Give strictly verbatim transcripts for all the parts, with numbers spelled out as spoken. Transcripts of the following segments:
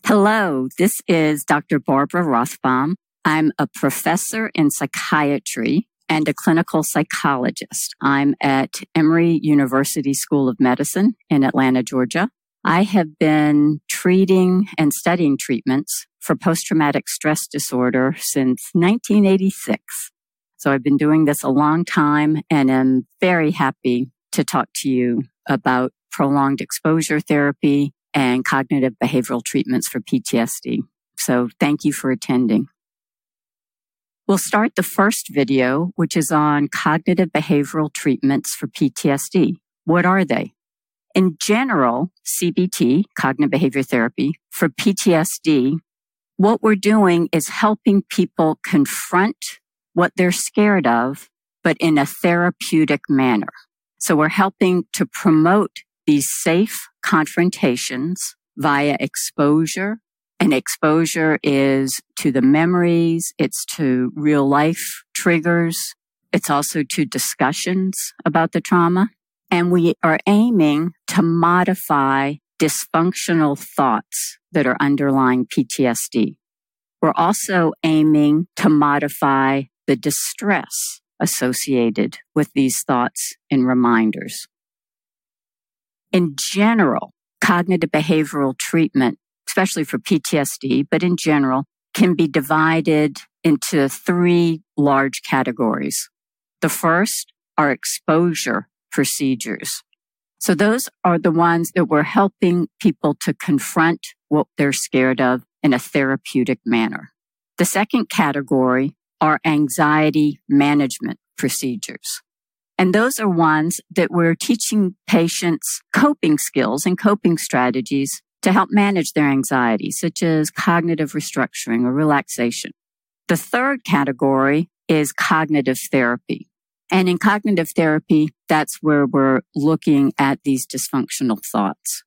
Hello, this is Doctor Barbara Rothbaum. I'm a professor in psychiatry and a clinical psychologist. I'm at Emory University School of Medicine in Atlanta, Georgia. I have been treating and studying treatments for post-traumatic stress disorder since nineteen eighty-six. So I've been doing this a long time and am very happy to talk to you about prolonged exposure therapy and cognitive behavioral treatments for P T S D. So thank you for attending. We'll start the first video, which is on cognitive behavioral treatments for P T S D. What are they? In general, C B T, cognitive behavior therapy, for P T S D, what we're doing is helping people confront what they're scared of, but in a therapeutic manner. So we're helping to promote these safe confrontations via exposure. And exposure is to the memories, it's to real life triggers, it's also to discussions about the trauma. And we are aiming to modify dysfunctional thoughts that are underlying P T S D. We're also aiming to modify the distress associated with these thoughts and reminders. In general, cognitive behavioral treatment, especially for P T S D, but in general, can be divided into three large categories. The first are exposure procedures. So those are the ones that we're helping people to confront what they're scared of in a therapeutic manner. The second category are anxiety management procedures. And those are ones that we're teaching patients coping skills and coping strategies to help manage their anxiety, such as cognitive restructuring or relaxation. The third category is cognitive therapy. And in cognitive therapy, that's where we're looking at these dysfunctional thoughts.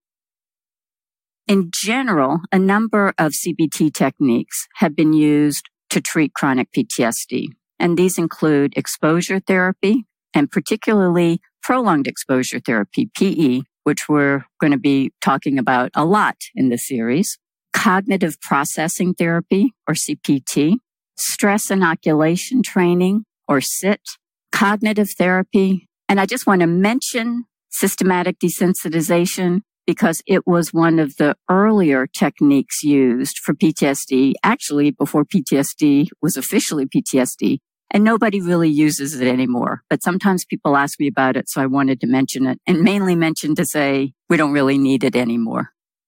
In general, a number of C B T techniques have been used to treat chronic P T S D. And these include exposure therapy, and particularly prolonged exposure therapy, P E, which we're going to be talking about a lot in the series, cognitive processing therapy, or C P T, stress inoculation training, or S I T, cognitive therapy. And I just want to mention systematic desensitization because it was one of the earlier techniques used for P T S D, actually before P T S D was officially P T S D. And nobody really uses it anymore. But sometimes people ask me about it, so I wanted to mention it, and mainly mention to say we don't really need it anymore.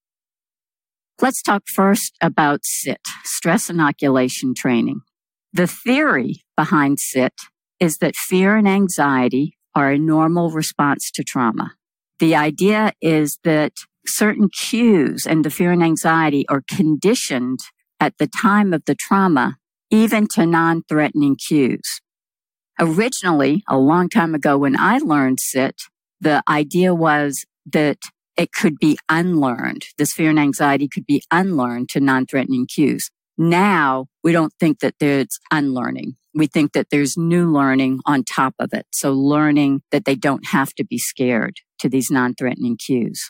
Let's talk first about S I T, stress inoculation training. The theory behind S I T is that fear and anxiety are a normal response to trauma. The idea is that certain cues and the fear and anxiety are conditioned at the time of the trauma, even to non-threatening cues. Originally, a long time ago when I learned S I T, the idea was that it could be unlearned. This fear and anxiety could be unlearned to non-threatening cues. Now, we don't think that it's unlearning. We think that there's new learning on top of it. So learning that they don't have to be scared to these non-threatening cues.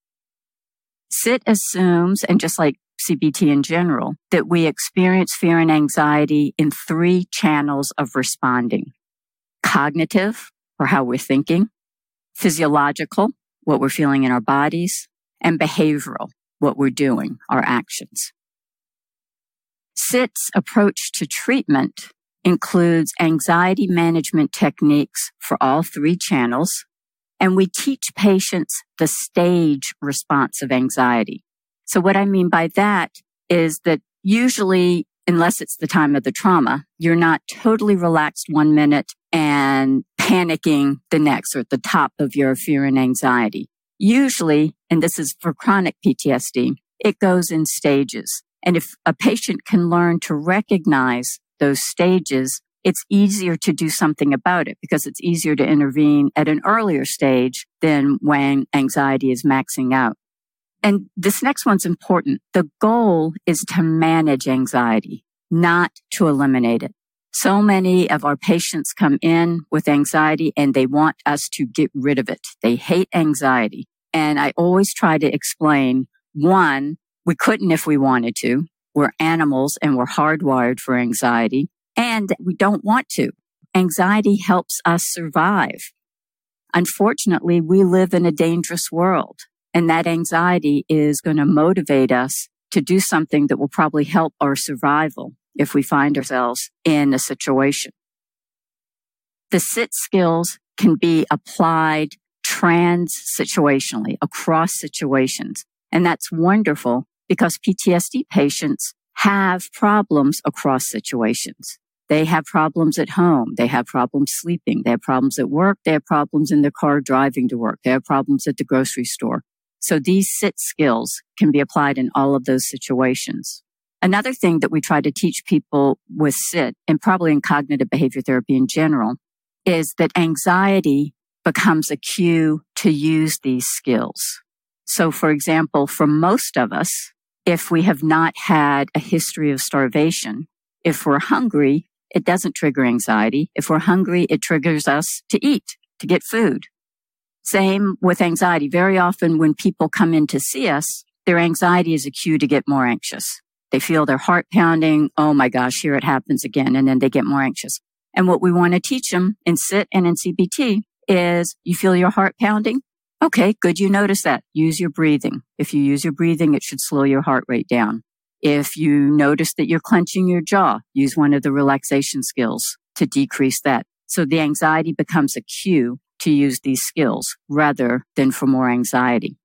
S I T assumes, and just like C B T in general, that we experience fear and anxiety in three channels of responding. Cognitive, or how we're thinking, physiological, what we're feeling in our bodies, and behavioral, what we're doing, our actions. S I T's approach to treatment includes anxiety management techniques for all three channels, and we teach patients the stage response of anxiety. So what I mean by that is that usually, unless it's the time of the trauma, you're not totally relaxed one minute and panicking the next, or at the top of your fear and anxiety. Usually, and this is for chronic P T S D, it goes in stages. And if a patient can learn to recognize those stages, it's easier to do something about it because it's easier to intervene at an earlier stage than when anxiety is maxing out. And this next one's important. The goal is to manage anxiety, not to eliminate it. So many of our patients come in with anxiety and they want us to get rid of it. They hate anxiety. And I always try to explain, one, We couldn't if we wanted to. We're animals and we're hardwired for anxiety, and we don't want to. Anxiety helps us survive. Unfortunately, we live in a dangerous world, and that anxiety is going to motivate us to do something that will probably help our survival if we find ourselves in a situation. The sit skills can be applied trans-situationally, across situations. And that's wonderful because P T S D patients have problems across situations. They have problems at home. They have problems sleeping. They have problems at work. They have problems in their car driving to work. They have problems at the grocery store. So these sit skills can be applied in all of those situations. Another thing that we try to teach people with sit, and probably in cognitive behavior therapy in general, is that anxiety becomes a cue to use these skills. So, for example, for most of us, if we have not had a history of starvation, if we're hungry, it doesn't trigger anxiety. If we're hungry, it triggers us to eat, to get food. Same with anxiety. Very often when people come in to see us, their anxiety is a cue to get more anxious. They feel their heart pounding. Oh my gosh, here it happens again. And then they get more anxious. And what we want to teach them in sit and in C B T is you feel your heart pounding? Okay, good. You notice that. Use your breathing. If you use your breathing, it should slow your heart rate down. If you notice that you're clenching your jaw, use one of the relaxation skills to decrease that. So the anxiety becomes a cue to use these skills rather than for more anxiety.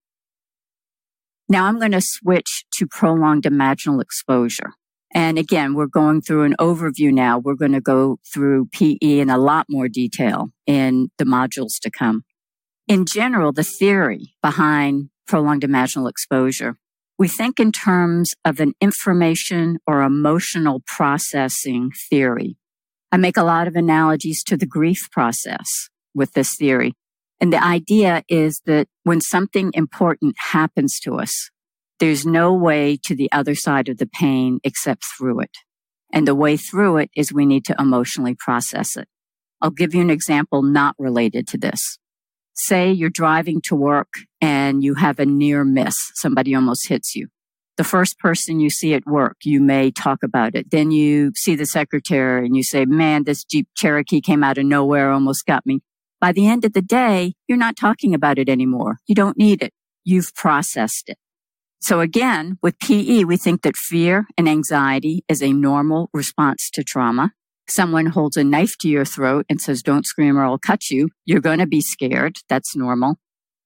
Now I'm going to switch to prolonged imaginal exposure. And again, we're going through an overview now. We're going to go through P E in a lot more detail in the modules to come. In general, the theory behind prolonged imaginal exposure, we think in terms of an information or emotional processing theory. I make a lot of analogies to the grief process with this theory. And the idea is that when something important happens to us, there's no way to the other side of the pain except through it. And the way through it is we need to emotionally process it. I'll give you an example not related to this. Say you're driving to work and you have a near miss. Somebody almost hits you. The first person you see at work, you may talk about it. Then you see the secretary and you say, man, this Jeep Cherokee came out of nowhere, almost got me. By the end of the day, you're not talking about it anymore. You don't need it. You've processed it. So again, with P E, we think that fear and anxiety is a normal response to trauma. Someone holds a knife to your throat and says, don't scream or I'll cut you. You're going to be scared. That's normal.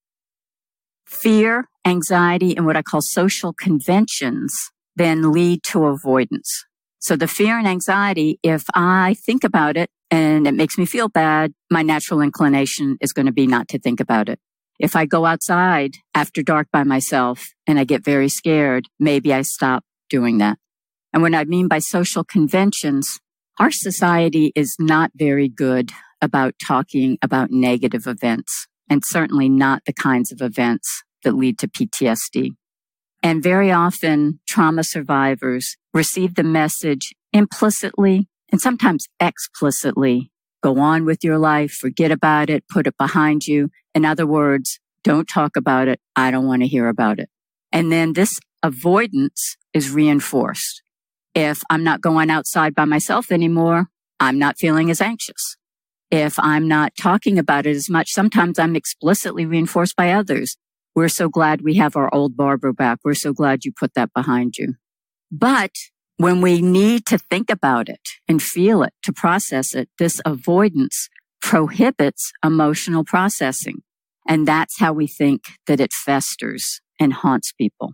Fear, anxiety, and what I call social conventions then lead to avoidance. So the fear and anxiety, if I think about it and it makes me feel bad, my natural inclination is going to be not to think about it. If I go outside after dark by myself and I get very scared, maybe I stop doing that. And what I mean by social conventions, our society is not very good about talking about negative events, and certainly not the kinds of events that lead to P T S D. And very often, trauma survivors receive the message implicitly and sometimes explicitly. Go on with your life, forget about it, put it behind you. In other words, don't talk about it. I don't want to hear about it. And then this avoidance is reinforced. If I'm not going outside by myself anymore, I'm not feeling as anxious. If I'm not talking about it as much, sometimes I'm explicitly reinforced by others. We're so glad we have our old Barbara back. We're so glad you put that behind you. But when we need to think about it and feel it to process it, this avoidance prohibits emotional processing. And that's how we think that it festers and haunts people.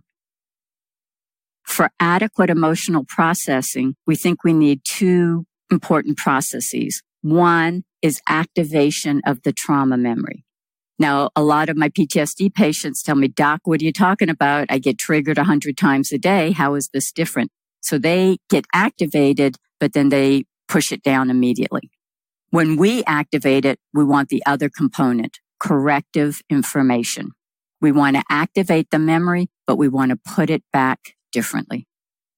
For adequate emotional processing, we think we need two important processes. One is activation of the trauma memory. Now, a lot of my P T S D patients tell me, Doc, what are you talking about? I get triggered a hundred times a day. How is this different? So they get activated, but then they push it down immediately. When we activate it, we want the other component, corrective information. We want to activate the memory, but we want to put it back differently.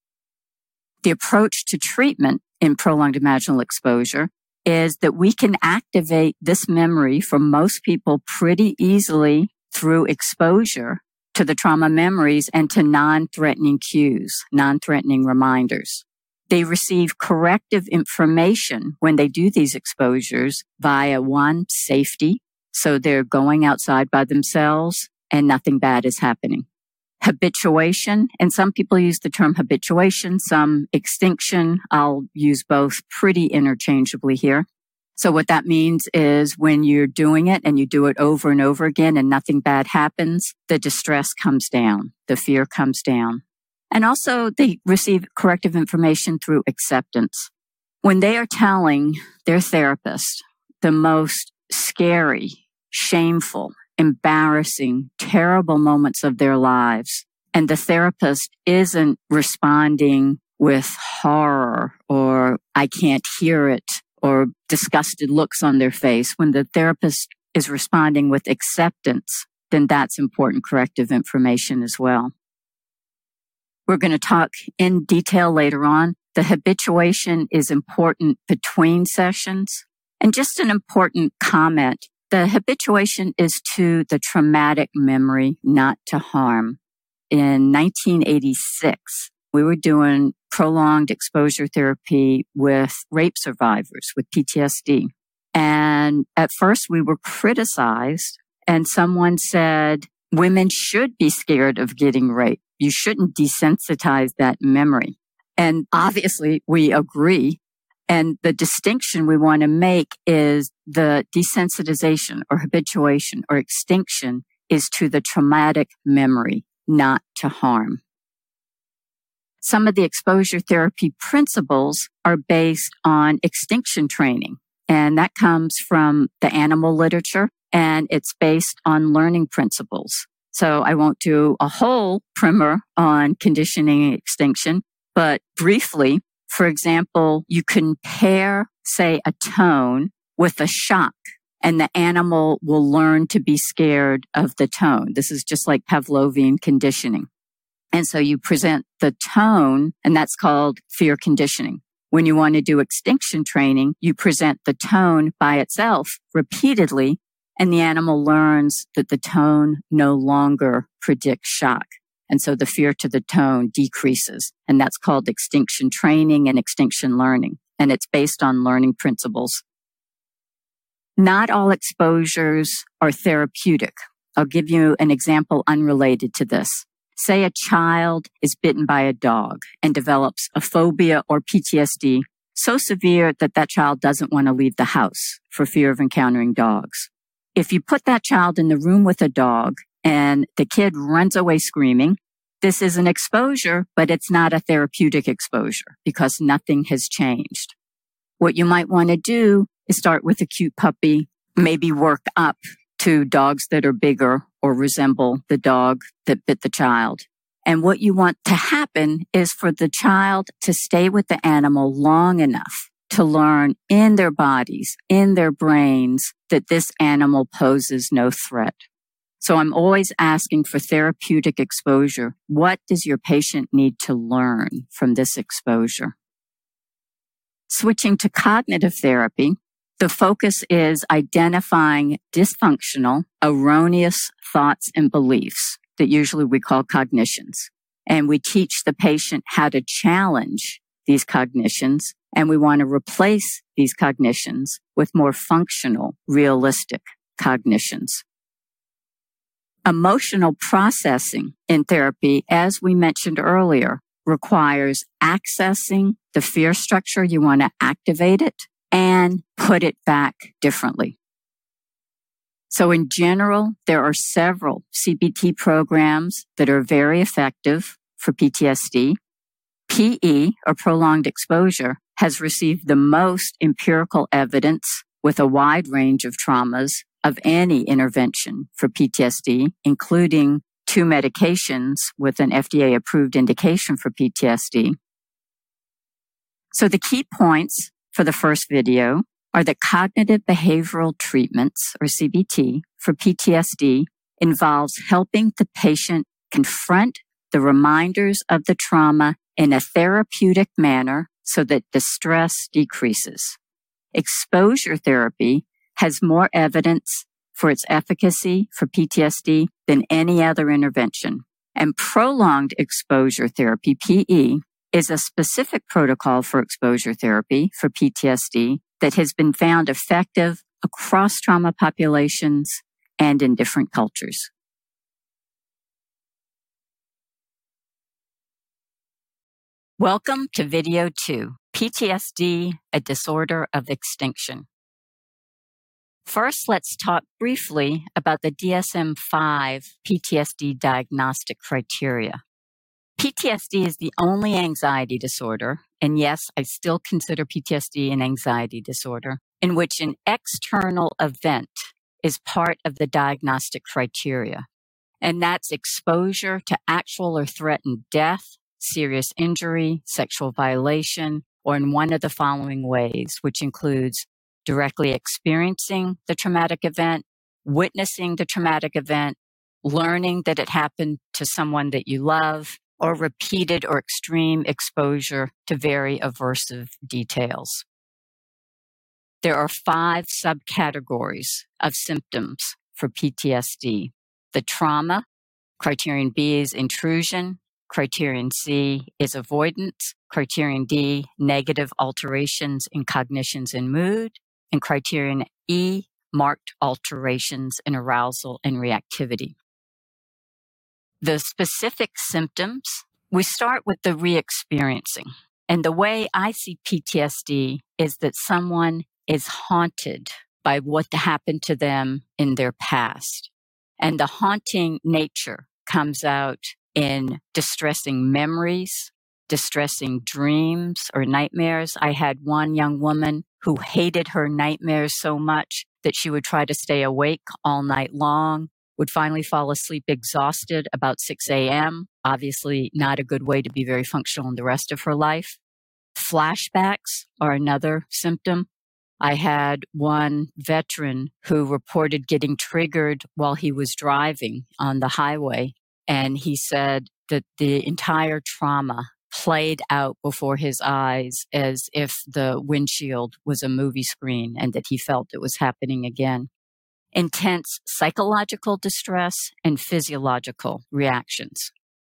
The approach to treatment in prolonged imaginal exposure is that we can activate this memory for most people pretty easily through exposure to the trauma memories and to non-threatening cues, non-threatening reminders. They receive corrective information when they do these exposures via one, safety. So they're going outside by themselves and nothing bad is happening. Habituation, and some people use the term habituation, some extinction. I'll use both pretty interchangeably here. So what that means is when you're doing it and you do it over and over again and nothing bad happens, the distress comes down, the fear comes down. And also they receive corrective information through acceptance. When they are telling their therapist the most scary, shameful, embarrassing, terrible moments of their lives, and the therapist isn't responding with horror or I can't hear it or disgusted looks on their face, when the therapist is responding with acceptance, then that's important corrective information as well. We're going to talk in detail later on. The habituation is important between sessions. And just an important comment, the habituation is to the traumatic memory, not to harm. In nineteen eighty-six, we were doing prolonged exposure therapy with rape survivors with P T S D. And at first we were criticized and someone said, women should be scared of getting raped. You shouldn't desensitize that memory. And obviously we agree. And the distinction we want to make is the desensitization or habituation or extinction is to the traumatic memory, not to harm. Some of the exposure therapy principles are based on extinction training, and that comes from the animal literature, and it's based on learning principles. So I won't do a whole primer on conditioning extinction, but briefly, for example, you can pair, say, a tone with a shock, and the animal will learn to be scared of the tone. This is just like Pavlovian conditioning. And so you present the tone, and that's called fear conditioning. When you want to do extinction training, you present the tone by itself repeatedly, and the animal learns that the tone no longer predicts shock. And so the fear to the tone decreases. And that's called extinction training and extinction learning. And it's based on learning principles. Not all exposures are therapeutic. I'll give you an example unrelated to this. Say a child is bitten by a dog and develops a phobia or P T S D so severe that that child doesn't want to leave the house for fear of encountering dogs. If you put that child in the room with a dog and the kid runs away screaming, this is an exposure, but it's not a therapeutic exposure because nothing has changed. What you might want to do is start with a cute puppy, maybe work up to dogs that are bigger or resemble the dog that bit the child. And what you want to happen is for the child to stay with the animal long enough to learn in their bodies, in their brains, that this animal poses no threat. So I'm always asking for therapeutic exposure. What does your patient need to learn from this exposure? Switching to cognitive therapy, the focus is identifying dysfunctional, erroneous thoughts and beliefs that usually we call cognitions. And we teach the patient how to challenge these cognitions, and we want to replace these cognitions with more functional, realistic cognitions. Emotional processing in therapy, as we mentioned earlier, requires accessing the fear structure. You want to activate it and put it back differently. So in general, there are several C B T programs that are very effective for P T S D. P E, or prolonged exposure, has received the most empirical evidence with a wide range of traumas of any intervention for P T S D, including two medications with an F D A-approved indication for P T S D. So the key points for the first video are that cognitive behavioral treatments, or C B T, for P T S D involves helping the patient confront the reminders of the trauma in a therapeutic manner so that distress decreases. Exposure therapy has more evidence for its efficacy for P T S D than any other intervention. And prolonged exposure therapy, P E, is a specific protocol for exposure therapy for P T S D that has been found effective across trauma populations and in different cultures. Welcome to video two, P T S D, a disorder of extinction. First, let's talk briefly about the D S M five P T S D diagnostic criteria. P T S D is the only anxiety disorder, and yes, I still consider P T S D an anxiety disorder, in which an external event is part of the diagnostic criteria, and that's exposure to actual or threatened death, serious injury, sexual violation, or in one of the following ways, which includes directly experiencing the traumatic event, witnessing the traumatic event, learning that it happened to someone that you love, or repeated or extreme exposure to very aversive details. There are five subcategories of symptoms for P T S D. The trauma, criterion B is intrusion, criterion C is avoidance, criterion D, negative alterations in cognitions and mood, and criterion E, marked alterations in arousal and reactivity. The specific symptoms, we start with the re-experiencing. And the way I see P T S D is that someone is haunted by what happened to them in their past. And the haunting nature comes out in distressing memories, distressing dreams or nightmares. I had one young woman who hated her nightmares so much that she would try to stay awake all night long, would finally fall asleep exhausted about six a.m., obviously not a good way to be very functional in the rest of her life. Flashbacks are another symptom. I had one veteran who reported getting triggered while he was driving on the highway, and he said that the entire trauma played out before his eyes as if the windshield was a movie screen and that he felt it was happening again. Intense psychological distress and physiological reactions.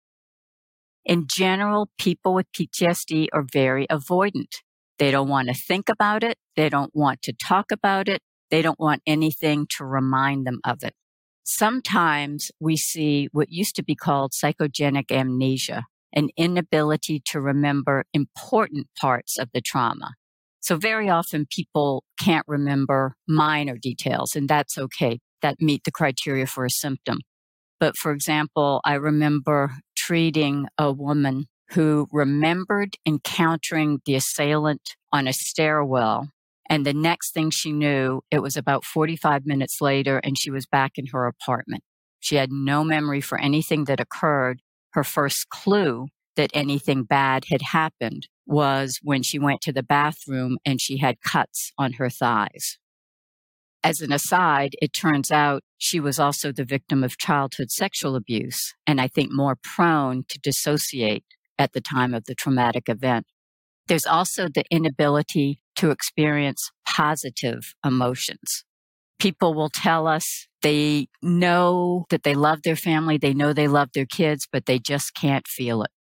In general, people with P T S D are very avoidant. They don't want to think about it. They don't want to talk about it. They don't want anything to remind them of it. Sometimes we see what used to be called psychogenic amnesia, an inability to remember important parts of the trauma. So very often people can't remember minor details, and that's okay. That meet the criteria for a symptom. But for example, I remember treating a woman who remembered encountering the assailant on a stairwell, and the next thing she knew, it was about forty-five minutes later, and she was back in her apartment. She had no memory for anything that occurred. Her first clue that anything bad had happened was when she went to the bathroom and she had cuts on her thighs. As an aside, it turns out she was also the victim of childhood sexual abuse, and I think more prone to dissociate at the time of the traumatic event. There's also the inability to experience positive emotions. People will tell us they know that they love their family, they know they love their kids, but they just can't feel it.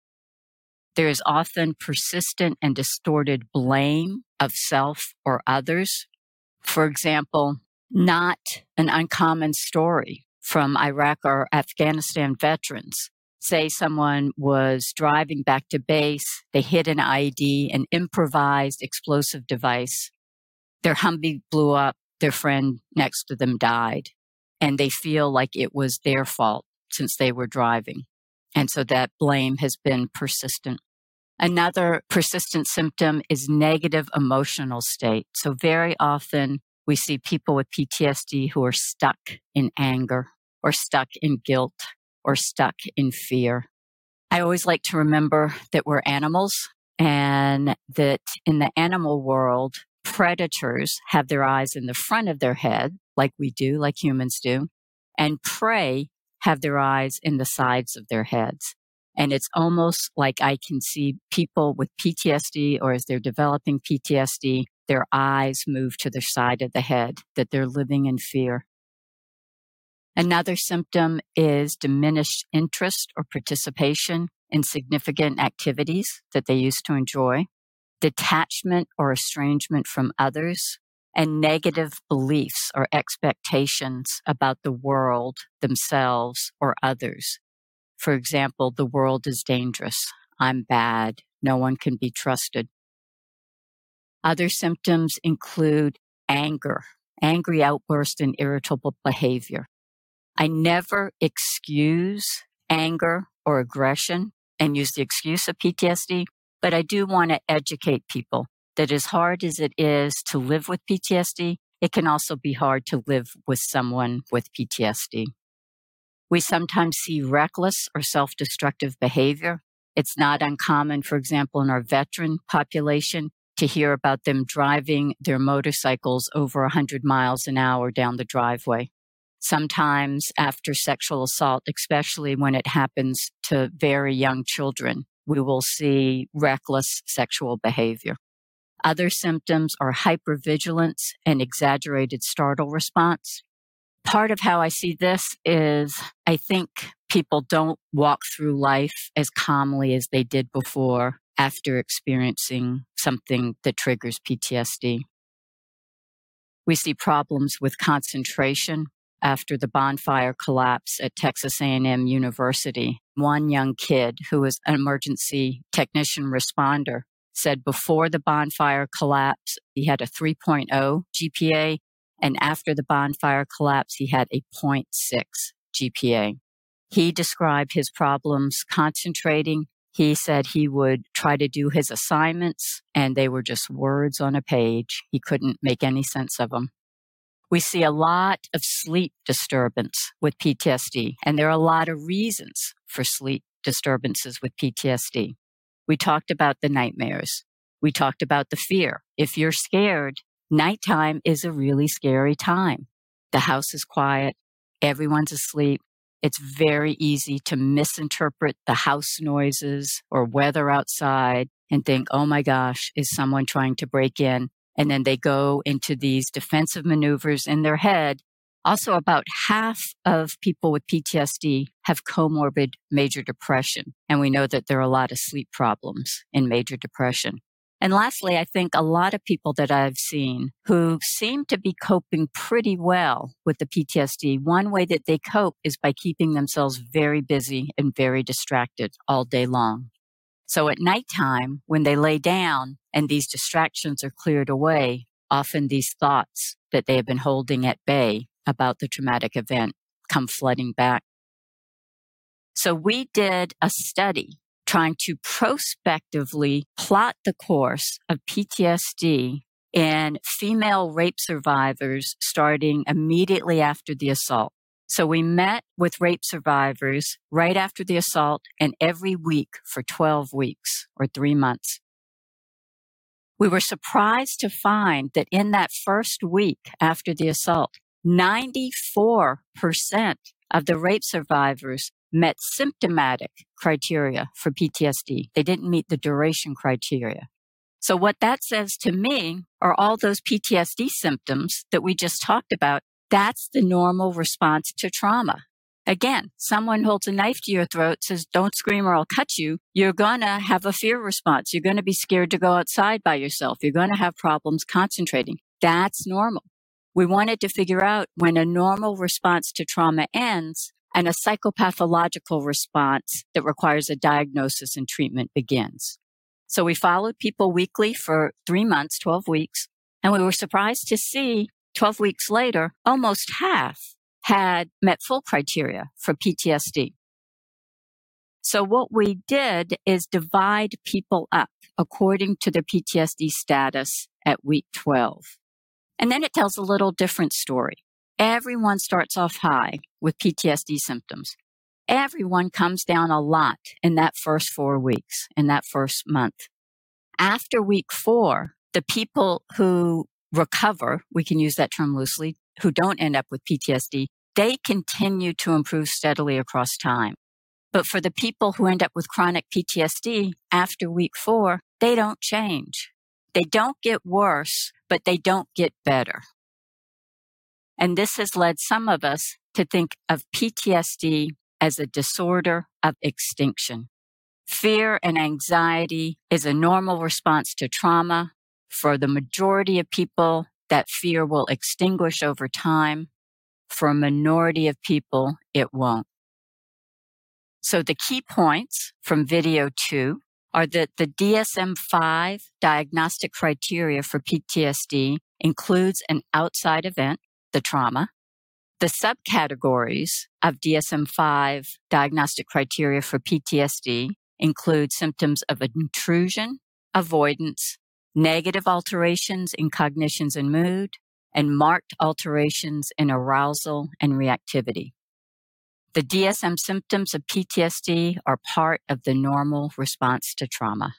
There is often persistent and distorted blame of self or others. For example, not an uncommon story from Iraq or Afghanistan veterans. Say someone was driving back to base, they hit an I E D, an improvised explosive device. Their Humvee blew up, their friend next to them died, and they feel like it was their fault since they were driving. And so that blame has been persistent. Another persistent symptom is negative emotional state. So very often we see people with P T S D who are stuck in anger or stuck in guilt or stuck in fear. I always like to remember that we're animals and that in the animal world, predators have their eyes in the front of their head, like we do, like humans do, and prey have their eyes in the sides of their heads. And it's almost like I can see people with P T S D, or as they're developing P T S D, their eyes move to the side of the head, that they're living in fear. Another symptom is diminished interest or participation in significant activities that they used to enjoy, detachment or estrangement from others, and negative beliefs or expectations about the world, themselves, or others. For example, the world is dangerous. I'm bad. No one can be trusted. Other symptoms include anger, angry outburst, and irritable behavior. I never excuse anger or aggression and use the excuse of P T S D, but I do want to educate people that as hard as it is to live with P T S D, it can also be hard to live with someone with P T S D. We sometimes see reckless or self-destructive behavior. It's not uncommon, for example, in our veteran population, to hear about them driving their motorcycles over one hundred miles an hour down the driveway. Sometimes after sexual assault, especially when it happens to very young children, we will see reckless sexual behavior. Other symptoms are hypervigilance and exaggerated startle response. Part of how I see this is I think people don't walk through life as calmly as they did before after experiencing something that triggers P T S D. We see problems with concentration after the bonfire collapse at Texas A and M University. One young kid who was an emergency technician responder said before the bonfire collapse, he had a three point oh G P A, and after the bonfire collapse, he had a zero point six G P A. He described his problems concentrating. He said he would try to do his assignments, and they were just words on a page. He couldn't make any sense of them. We see a lot of sleep disturbance with P T S D, and there are a lot of reasons for sleep disturbances with P T S D. We talked about the nightmares. We talked about the fear. If you're scared, nighttime is a really scary time. The house is quiet. Everyone's asleep. It's very easy to misinterpret the house noises or weather outside and think, oh my gosh, is someone trying to break in? And then they go into these defensive maneuvers in their head. Also, about half of people with P T S D have comorbid major depression. And we know that there are a lot of sleep problems in major depression. And lastly, I think a lot of people that I've seen who seem to be coping pretty well with the P T S D, one way that they cope is by keeping themselves very busy and very distracted all day long. So at nighttime, when they lay down and these distractions are cleared away, often these thoughts that they have been holding at bay about the traumatic event come flooding back. So we did a study trying to prospectively plot the course of P T S D in female rape survivors starting immediately after the assault. So we met with rape survivors right after the assault and every week for twelve weeks or three months. We were surprised to find that in that first week after the assault, ninety-four percent of the rape survivors met symptomatic criteria for P T S D. They didn't meet the duration criteria. So what that says to me are all those P T S D symptoms that we just talked about. That's the normal response to trauma. Again, someone holds a knife to your throat, says, don't scream or I'll cut you. You're going to have a fear response. You're going to be scared to go outside by yourself. You're going to have problems concentrating. That's normal. We wanted to figure out when a normal response to trauma ends and a psychopathological response that requires a diagnosis and treatment begins. So we followed people weekly for three months, twelve weeks, and we were surprised to see twelve weeks later, almost half had met full criteria for P T S D. So what we did is divide people up according to their P T S D status at week twelve. And then it tells a little different story. Everyone starts off high with P T S D symptoms. Everyone comes down a lot in that first four weeks, in that first month. After week four, the people who recover, we can use that term loosely, who don't end up with P T S D, they continue to improve steadily across time. But for the people who end up with chronic P T S D after week four, they don't change. They don't get worse, but they don't get better. And this has led some of us to think of P T S D as a disorder of extinction. Fear and anxiety is a normal response to trauma. For the majority of people, that fear will extinguish over time. For a minority of people, it won't. So the key points from video two are that the D S M five diagnostic criteria for P T S D includes an outside event, the trauma. The subcategories of D S M five diagnostic criteria for P T S D include symptoms of intrusion, avoidance, negative alterations in cognitions and mood, and marked alterations in arousal and reactivity. The D S M symptoms of P T S D are part of the normal response to trauma.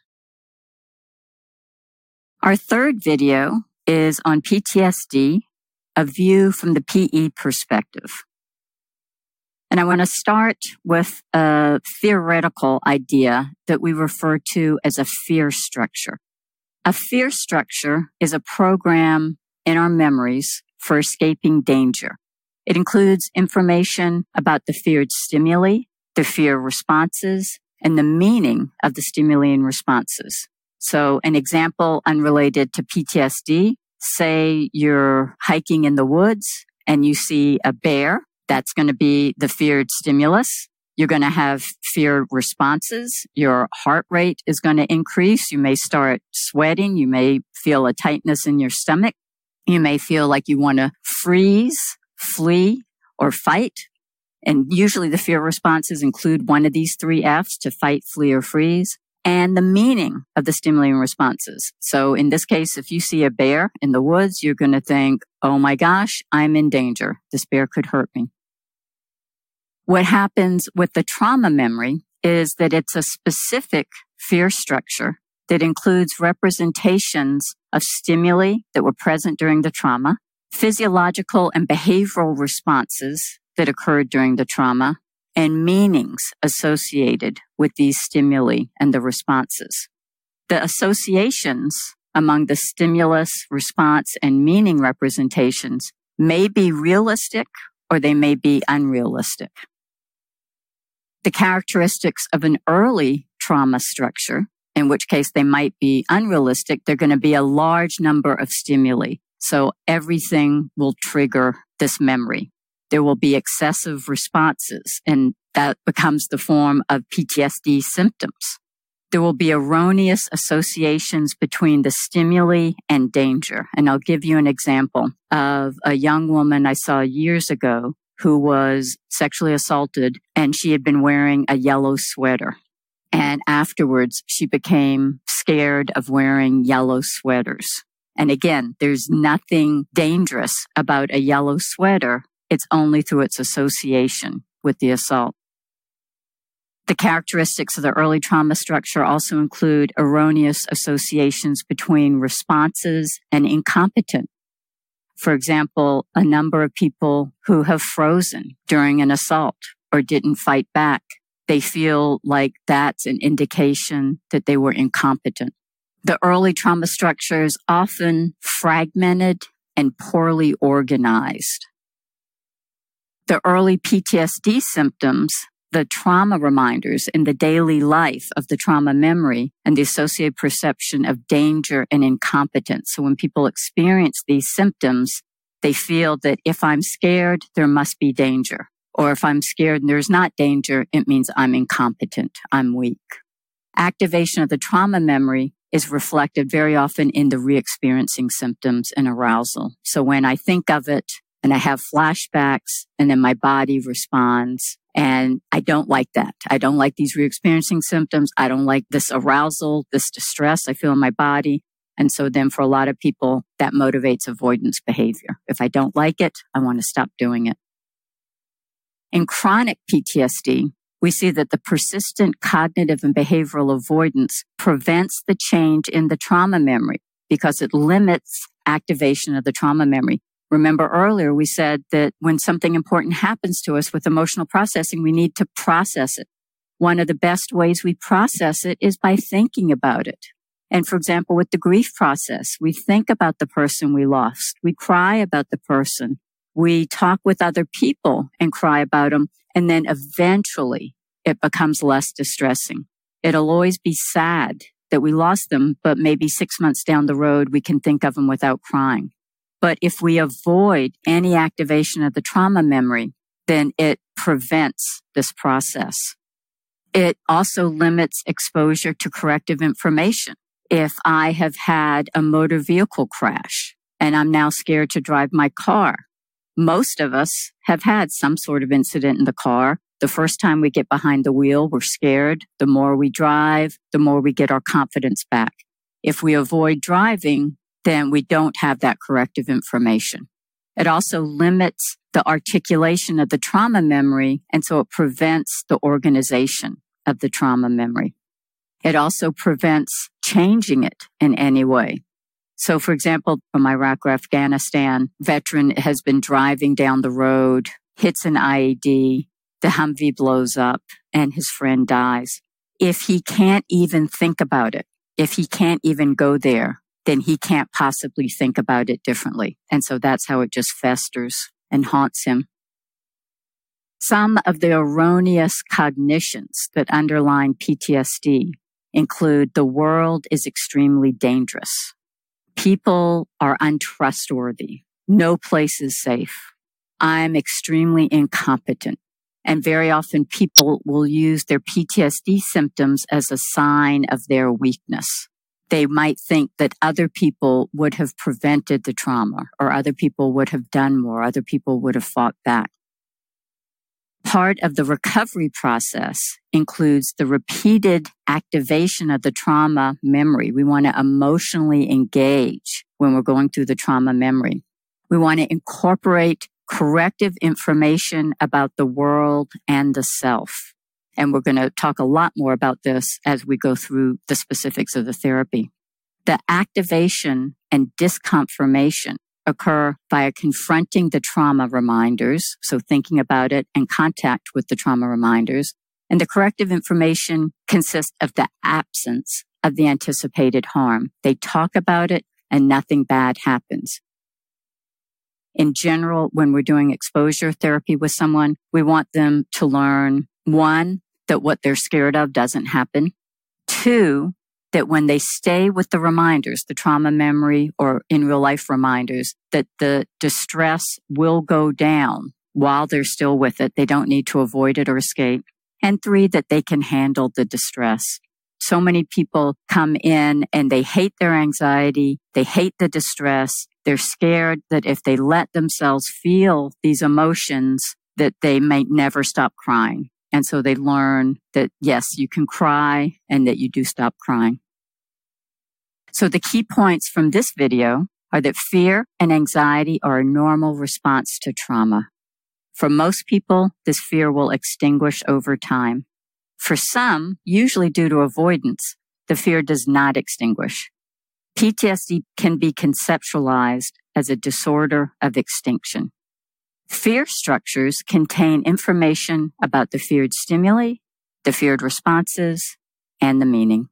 Our third video is on P T S D, a view from the P E perspective. And I want to start with a theoretical idea that we refer to as a fear structure. A fear structure is a program in our memories for escaping danger. It includes information about the feared stimuli, the fear responses, and the meaning of the stimuli and responses. So an example unrelated to P T S D, say you're hiking in the woods and you see a bear. That's going to be the feared stimulus. You're going to have fear responses. Your heart rate is going to increase. You may start sweating. You may feel a tightness in your stomach. You may feel like you want to freeze, flee, or fight. And usually the fear responses include one of these three F's: to fight, flee, or freeze, and the meaning of the stimuli and responses. So in this case, if you see a bear in the woods, you're going to think, oh my gosh, I'm in danger. This bear could hurt me. What happens with the trauma memory is that it's a specific fear structure that includes representations of stimuli that were present during the trauma, physiological and behavioral responses that occurred during the trauma, and meanings associated with these stimuli and the responses. The associations among the stimulus, response, and meaning representations may be realistic or they may be unrealistic. The characteristics of an early trauma structure, in which case they might be unrealistic, they're going to be a large number of stimuli. So everything will trigger this memory. There will be excessive responses, and that becomes the form of P T S D symptoms. There will be erroneous associations between the stimuli and danger. And I'll give you an example of a young woman I saw years ago who was sexually assaulted, and she had been wearing a yellow sweater. And afterwards, she became scared of wearing yellow sweaters. And again, there's nothing dangerous about a yellow sweater. It's only through its association with the assault. The characteristics of the early trauma structure also include erroneous associations between responses and incompetent. For example, a number of people who have frozen during an assault or didn't fight back, they feel like that's an indication that they were incompetent. The early trauma structure is often fragmented and poorly organized. The early P T S D symptoms, the trauma reminders in the daily life of the trauma memory, and the associated perception of danger and incompetence. So when people experience these symptoms, they feel that if I'm scared, there must be danger. Or if I'm scared and there's not danger, it means I'm incompetent, I'm weak. Activation of the trauma memory is reflected very often in the re-experiencing symptoms and arousal. So when I think of it and I have flashbacks and then my body responds, and I don't like that. I don't like these re-experiencing symptoms. I don't like this arousal, this distress I feel in my body. And so then for a lot of people, that motivates avoidance behavior. If I don't like it, I want to stop doing it. In chronic P T S D, we see that the persistent cognitive and behavioral avoidance prevents the change in the trauma memory because it limits activation of the trauma memory. Remember earlier, we said that when something important happens to us with emotional processing, we need to process it. One of the best ways we process it is by thinking about it. And for example, with the grief process, we think about the person we lost. We cry about the person. We talk with other people and cry about them, and then eventually it becomes less distressing. It'll always be sad that we lost them, but maybe six months down the road, we can think of them without crying. But if we avoid any activation of the trauma memory, then it prevents this process. It also limits exposure to corrective information. If I have had a motor vehicle crash and I'm now scared to drive my car, most of us have had some sort of incident in the car. The first time we get behind the wheel, we're scared. The more we drive, the more we get our confidence back. If we avoid driving, then we don't have that corrective information. It also limits the articulation of the trauma memory, and so it prevents the organization of the trauma memory. It also prevents changing it in any way. So, for example, from Iraq or Afghanistan, veteran has been driving down the road, hits an I E D, the Humvee blows up, and his friend dies. If he can't even think about it, if he can't even go there, then he can't possibly think about it differently. And so that's how it just festers and haunts him. Some of the erroneous cognitions that underline P T S D include the world is extremely dangerous. People are untrustworthy. No place is safe. I'm extremely incompetent. And very often people will use their P T S D symptoms as a sign of their weakness. They might think that other people would have prevented the trauma, or other people would have done more, other people would have fought back. Part of the recovery process includes the repeated activation of the trauma memory. We want to emotionally engage when we're going through the trauma memory. We want to incorporate corrective information about the world and the self. And we're going to talk a lot more about this as we go through the specifics of the therapy. The activation and disconfirmation occur via confronting the trauma reminders, so thinking about it and contact with the trauma reminders. And the corrective information consists of the absence of the anticipated harm. They talk about it and nothing bad happens. In general, when we're doing exposure therapy with someone, we want them to learn, one, that what they're scared of doesn't happen. Two, that when they stay with the reminders, the trauma memory or in real life reminders, that the distress will go down while they're still with it. They don't need to avoid it or escape. And three, that they can handle the distress. So many people come in and they hate their anxiety. They hate the distress. They're scared that if they let themselves feel these emotions, that they may never stop crying. And so they learn that, yes, you can cry and that you do stop crying. So the key points from this video are that fear and anxiety are a normal response to trauma. For most people, this fear will extinguish over time. For some, usually due to avoidance, the fear does not extinguish. P T S D can be conceptualized as a disorder of extinction. Fear structures contain information about the feared stimuli, the feared responses, and the meaning.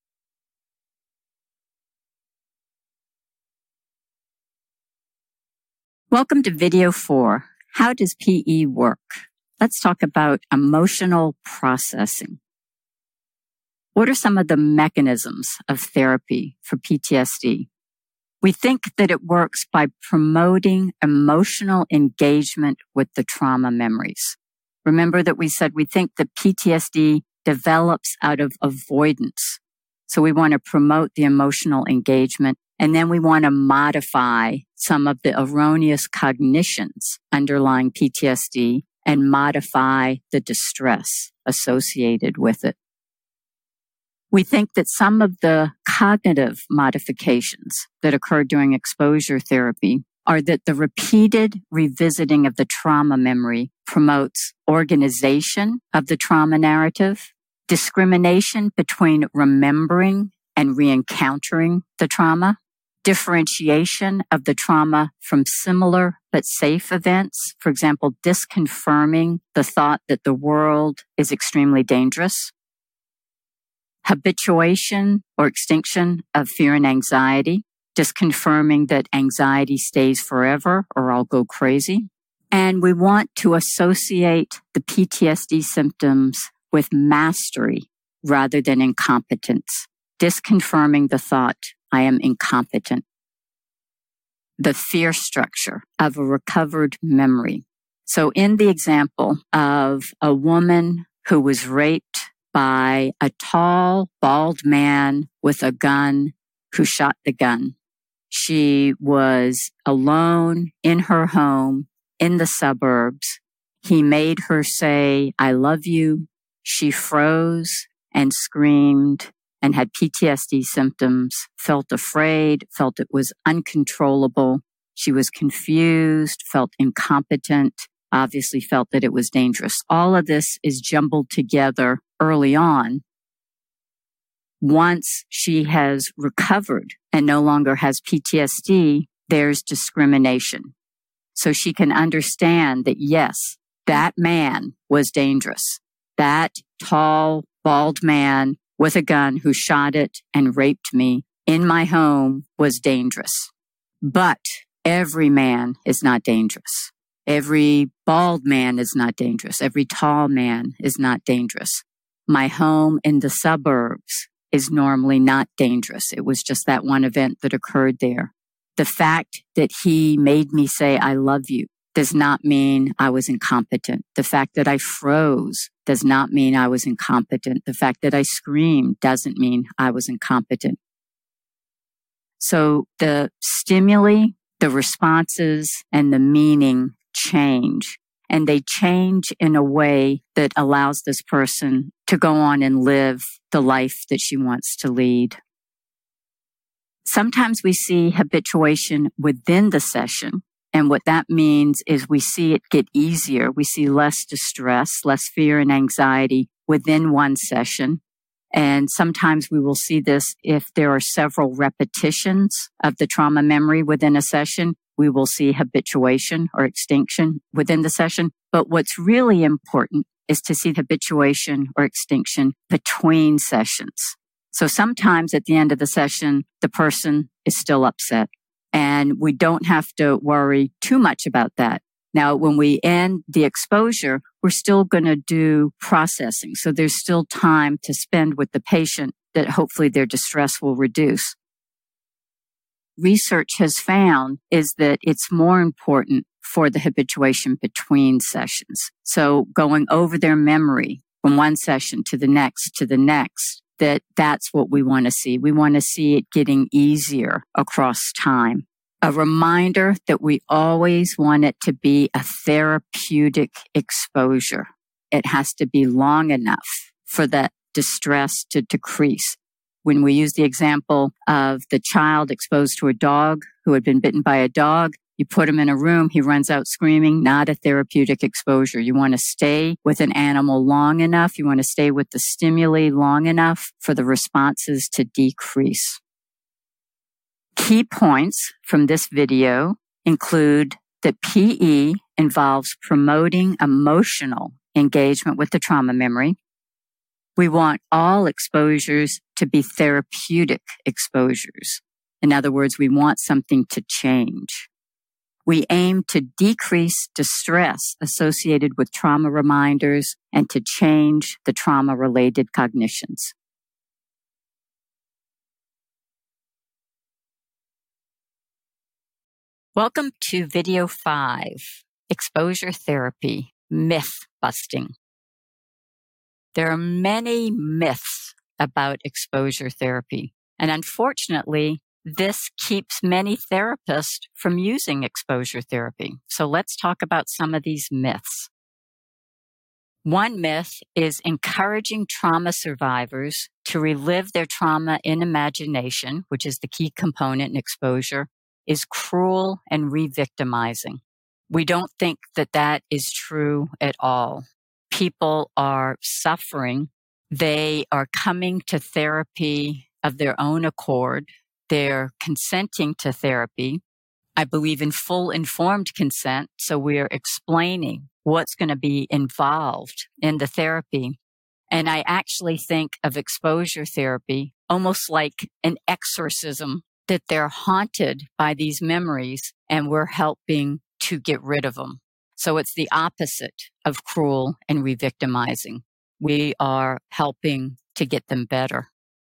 Welcome to video four. How does P E work? Let's talk about emotional processing. What are some of the mechanisms of therapy for P T S D? We think that it works by promoting emotional engagement with the trauma memories. Remember that we said we think that P T S D develops out of avoidance. So we want to promote the emotional engagement, and then we want to modify some of the erroneous cognitions underlying P T S D and modify the distress associated with it. We think that some of the cognitive modifications that occur during exposure therapy are that the repeated revisiting of the trauma memory promotes organization of the trauma narrative, discrimination between remembering and re-encountering the trauma, differentiation of the trauma from similar but safe events, for example, disconfirming the thought that the world is extremely dangerous, habituation or extinction of fear and anxiety, just confirming that anxiety stays forever or I'll go crazy. And we want to associate the P T S D symptoms with mastery rather than incompetence, disconfirming the thought, I am incompetent. The fear structure of a recovered memory. So in the example of a woman who was raped by a tall, bald man with a gun who shot the gun. She was alone in her home in the suburbs. He made her say, I love you. She froze and screamed and had P T S D symptoms, felt afraid, felt it was uncontrollable. She was confused, felt incompetent, obviously felt that it was dangerous. All of this is jumbled together early on. Once she has recovered and no longer has P T S D, there's discrimination. So she can understand that, yes, that man was dangerous. That tall, bald man with a gun who shot it and raped me in my home was dangerous. But every man is not dangerous. Every bald man is not dangerous. Every tall man is not dangerous. My home in the suburbs is normally not dangerous. It was just that one event that occurred there. The fact that he made me say, I love you, does not mean I was incompetent. The fact that I froze does not mean I was incompetent. The fact that I screamed doesn't mean I was incompetent. So the stimuli, the responses, and the meaning change. And they change in a way that allows this person to go on and live the life that she wants to lead. Sometimes we see habituation within the session. And what that means is we see it get easier. We see less distress, less fear and anxiety within one session. And sometimes we will see this if there are several repetitions of the trauma memory within a session. We will see habituation or extinction within the session. But what's really important is to see habituation or extinction between sessions. So sometimes at the end of the session, the person is still upset, and we don't have to worry too much about that. Now, when we end the exposure, we're still going to do processing. So there's still time to spend with the patient that hopefully their distress will reduce. Research has found is that it's more important for the habituation between sessions. So going over their memory from one session to the next to the next, that that's what we want to see. We want to see it getting easier across time. A reminder that we always want it to be a therapeutic exposure. It has to be long enough for that distress to decrease. When we use the example of the child exposed to a dog who had been bitten by a dog, you put him in a room, he runs out screaming, not a therapeutic exposure. You want to stay with an animal long enough. You want to stay with the stimuli long enough for the responses to decrease. Key points from this video include that P E involves promoting emotional engagement with the trauma memory. We want all exposures to be therapeutic exposures. In other words, we want something to change. We aim to decrease distress associated with trauma reminders and to change the trauma-related cognitions. Welcome to video five, Exposure Therapy, Myth Busting. There are many myths about exposure therapy, and unfortunately, this keeps many therapists from using exposure therapy. So let's talk about some of these myths. One myth is encouraging trauma survivors to relive their trauma in imagination, which is the key component in exposure, is cruel and re-victimizing. We don't think that that is true at all. People are suffering. They are coming to therapy of their own accord. They're consenting to therapy. I believe in full informed consent. So we're explaining what's going to be involved in the therapy. And I actually think of exposure therapy almost like an exorcism that they're haunted by these memories and we're helping to get rid of them. So it's the opposite of cruel and re-victimizing. We are helping to get them better.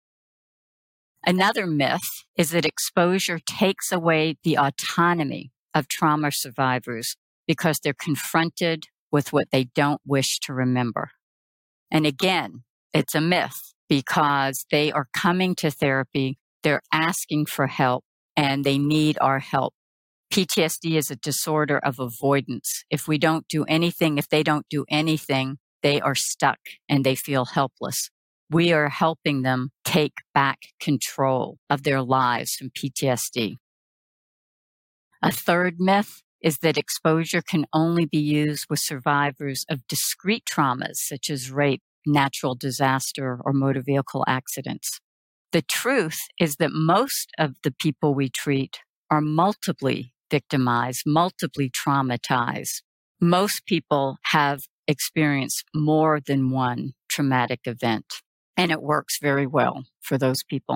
Another myth is that exposure takes away the autonomy of trauma survivors because they're confronted with what they don't wish to remember. And again, it's a myth because they are coming to therapy, they're asking for help, and they need our help. P T S D is a disorder of avoidance. If we don't do anything, if they don't do anything, they are stuck and they feel helpless. We are helping them take back control of their lives from P T S D. A third myth is that exposure can only be used with survivors of discrete traumas such as rape, natural disaster, or motor vehicle accidents. The truth is that most of the people we treat are multiply victimized, multiply traumatized. Most people have experienced more than one traumatic event, and it works very well for those people.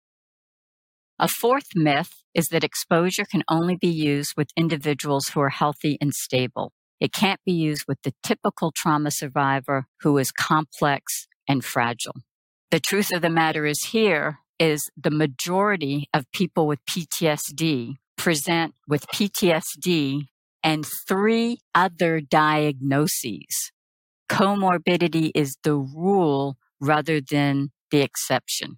A fourth myth is that exposure can only be used with individuals who are healthy and stable. It can't be used with the typical trauma survivor who is complex and fragile. The truth of the matter is here is the majority of people with P T S D present with P T S D and three other diagnoses. Comorbidity is the rule rather than the exception.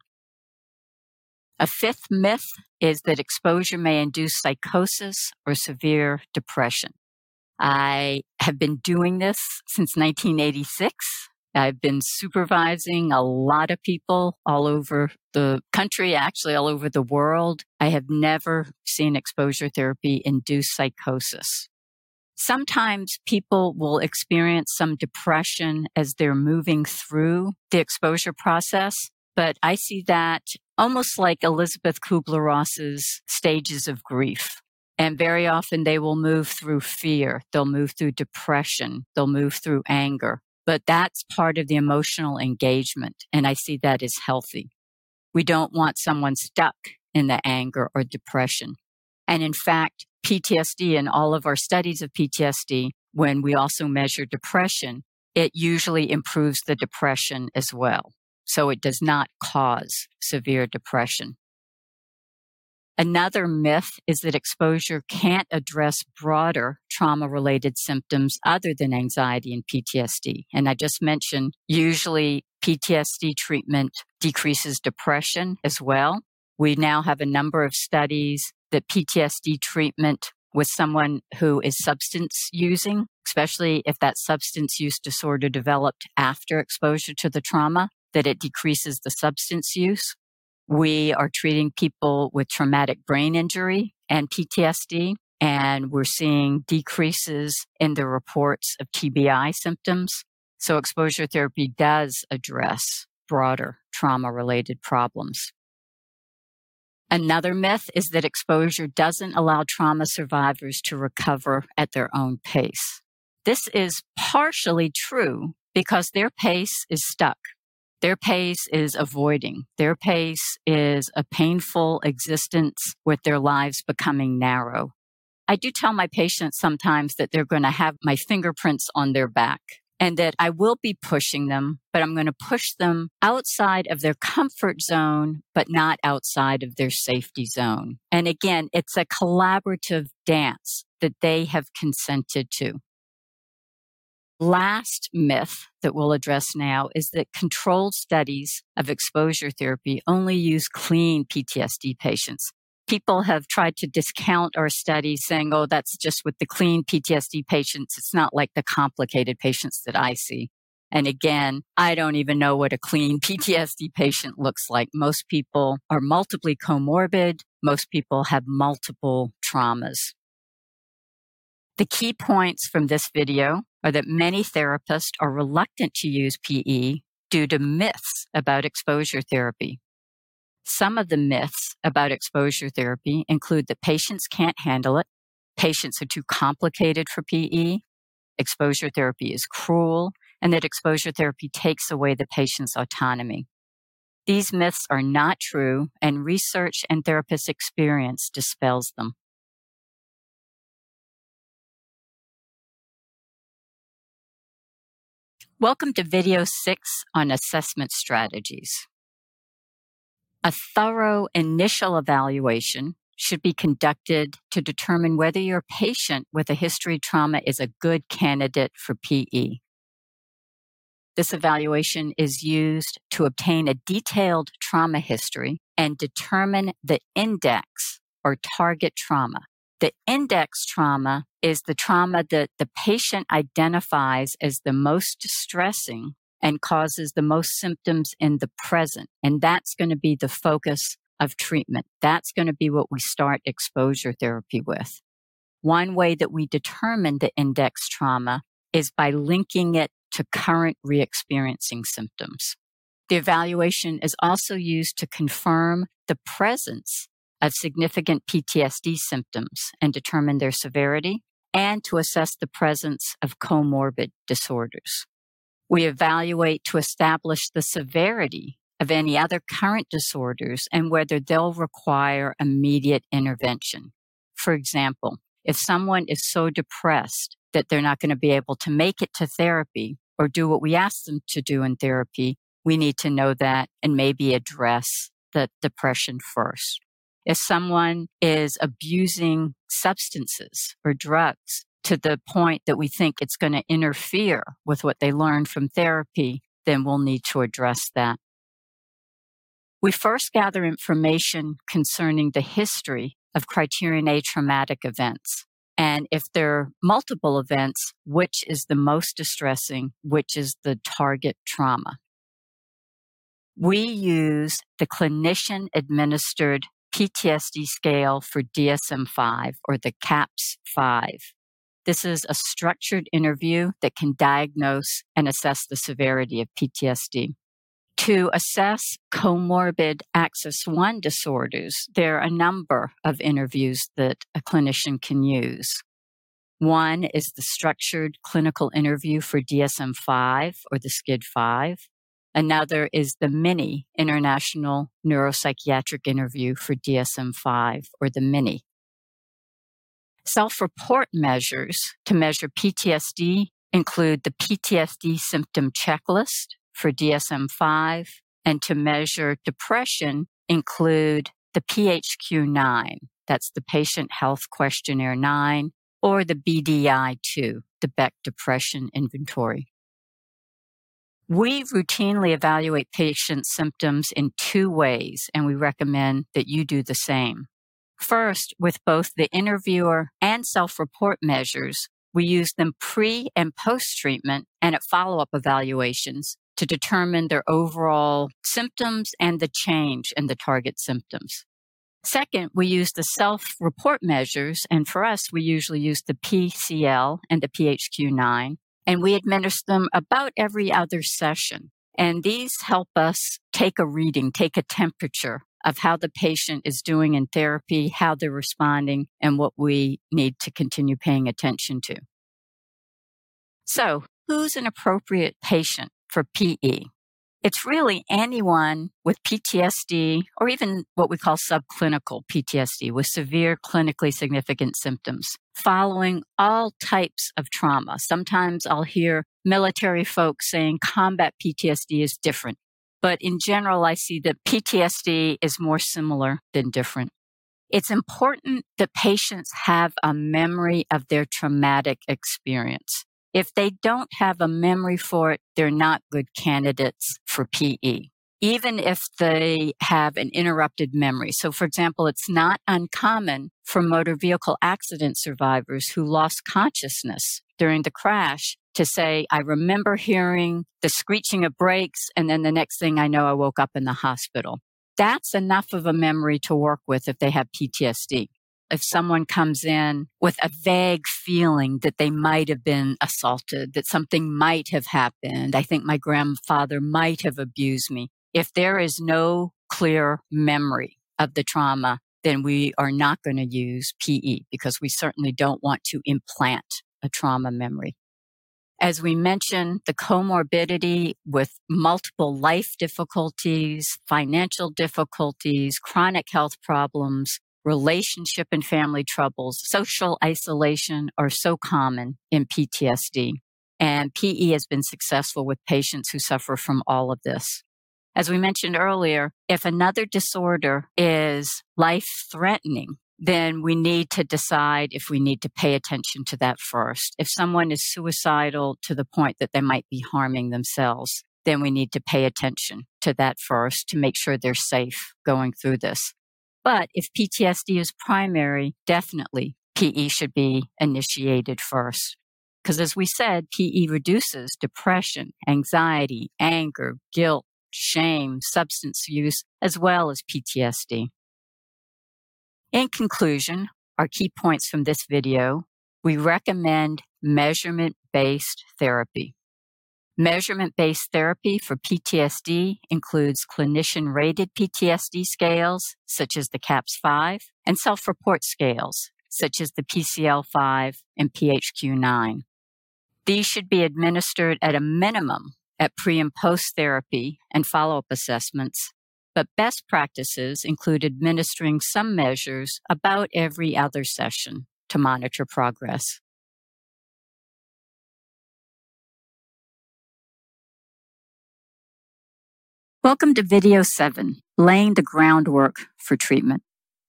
A fifth myth is that exposure may induce psychosis or severe depression. I have been doing this since nineteen eighty-six. I've been supervising a lot of people all over the country, actually all over the world. I have never seen exposure therapy induce psychosis. Sometimes people will experience some depression as they're moving through the exposure process, but I see that almost like Elizabeth Kubler-Ross's stages of grief. And very often they will move through fear, they'll move through depression, they'll move through anger. But that's part of the emotional engagement, and I see that as healthy. We don't want someone stuck in the anger or depression. And in fact, P T S D and all of our studies of P T S D, when we also measure depression, it usually improves the depression as well. So it does not cause severe depression. Another myth is that exposure can't address broader trauma-related symptoms other than anxiety and P T S D. And I just mentioned, usually P T S D treatment decreases depression as well. We now have a number of studies that P T S D treatment with someone who is substance using, especially if that substance use disorder developed after exposure to the trauma, that it decreases the substance use. We are treating people with traumatic brain injury and P T S D, and we're seeing decreases in the reports of T B I symptoms. So exposure therapy does address broader trauma-related problems. Another myth is that exposure doesn't allow trauma survivors to recover at their own pace. This is partially true because their pace is stuck. Their pace is avoiding. Their pace is a painful existence with their lives becoming narrow. I do tell my patients sometimes that they're going to have my fingerprints on their back and that I will be pushing them, but I'm going to push them outside of their comfort zone, but not outside of their safety zone. And again, it's a collaborative dance that they have consented to. Last myth that we'll address now is that controlled studies of exposure therapy only use clean P T S D patients. People have tried to discount our studies saying, oh, that's just with the clean P T S D patients. It's not like the complicated patients that I see. And again, I don't even know what a clean P T S D patient looks like. Most people are multiply comorbid. Most people have multiple traumas. The key points from this video are that many therapists are reluctant to use P E due to myths about exposure therapy. Some of the myths about exposure therapy include that patients can't handle it, patients are too complicated for P E, exposure therapy is cruel, and that exposure therapy takes away the patient's autonomy. These myths are not true, and research and therapist experience dispels them. Welcome to video six on assessment strategies. A thorough initial evaluation should be conducted to determine whether your patient with a history of trauma is a good candidate for P E. This evaluation is used to obtain a detailed trauma history and determine the index or target trauma. The index trauma is the trauma that the patient identifies as the most distressing and causes the most symptoms in the present. And that's going to be the focus of treatment. That's going to be what we start exposure therapy with. One way that we determine the index trauma is by linking it to current re-experiencing symptoms. The evaluation is also used to confirm the presence of significant P T S D symptoms and determine their severity, and to assess the presence of comorbid disorders. We evaluate to establish the severity of any other current disorders and whether they'll require immediate intervention. For example, if someone is so depressed that they're not going to be able to make it to therapy or do what we ask them to do in therapy, we need to know that and maybe address the depression first. If someone is abusing substances or drugs to the point that we think it's going to interfere with what they learned from therapy, then we'll need to address that. We first gather information concerning the history of criterion A traumatic events. And if there are multiple events, which is the most distressing, which is the target trauma. We use the clinician-administered P T S D scale for D S M five, or the CAPS five. This is a structured interview that can diagnose and assess the severity of P T S D. To assess comorbid Axis one disorders, there are a number of interviews that a clinician can use. One is the structured clinical interview for D S M five, or the SCID five. Another is the MINI, International Neuropsychiatric Interview for D S M five, or the MINI. Self-report measures to measure P T S D include the P T S D symptom checklist for D S M five, and to measure depression include the P H Q nine, that's the Patient Health Questionnaire nine, or the B D I two, the Beck Depression Inventory. We routinely evaluate patient symptoms in two ways, and we recommend that you do the same. First, with both the interviewer and self-report measures, we use them pre- and post-treatment and at follow-up evaluations to determine their overall symptoms and the change in the target symptoms. Second, we use the self-report measures, and for us, we usually use the P C L and the P H Q nine, and we administer them about every other session. And these help us take a reading, take a temperature of how the patient is doing in therapy, how they're responding, and what we need to continue paying attention to. So, who's an appropriate patient for P E? It's really anyone with P T S D, or even what we call subclinical P T S D, with severe clinically significant symptoms, following all types of trauma. Sometimes I'll hear military folks saying combat P T S D is different. But in general, I see that P T S D is more similar than different. It's important that patients have a memory of their traumatic experience. If they don't have a memory for it, they're not good candidates for P E, even if they have an interrupted memory. So, for example, it's not uncommon for motor vehicle accident survivors who lost consciousness during the crash to say, I remember hearing the screeching of brakes, and then the next thing I know, I woke up in the hospital. That's enough of a memory to work with if they have P T S D. If someone comes in with a vague feeling that they might have been assaulted, that something might have happened, I think my grandfather might have abused me. If there is no clear memory of the trauma, then we are not going to use P E, because we certainly don't want to implant a trauma memory. As we mentioned, the comorbidity with multiple life difficulties, financial difficulties, chronic health problems, relationship and family troubles, social isolation are so common in P T S D. And P E has been successful with patients who suffer from all of this. As we mentioned earlier, if another disorder is life-threatening, then we need to decide if we need to pay attention to that first. If someone is suicidal to the point that they might be harming themselves, then we need to pay attention to that first to make sure they're safe going through this. But if P T S D is primary, definitely P E should be initiated first. Because as we said, P E reduces depression, anxiety, anger, guilt, shame, substance use, as well as P T S D. In conclusion, our key points from this video, we recommend measurement-based therapy. Measurement-based therapy for P T S D includes clinician-rated P T S D scales, such as the CAPS five, and self-report scales, such as the P C L five and P H Q nine. These should be administered at a minimum at pre- and post-therapy and follow-up assessments, but best practices include administering some measures about every other session to monitor progress. Welcome to video seven, laying the groundwork for treatment.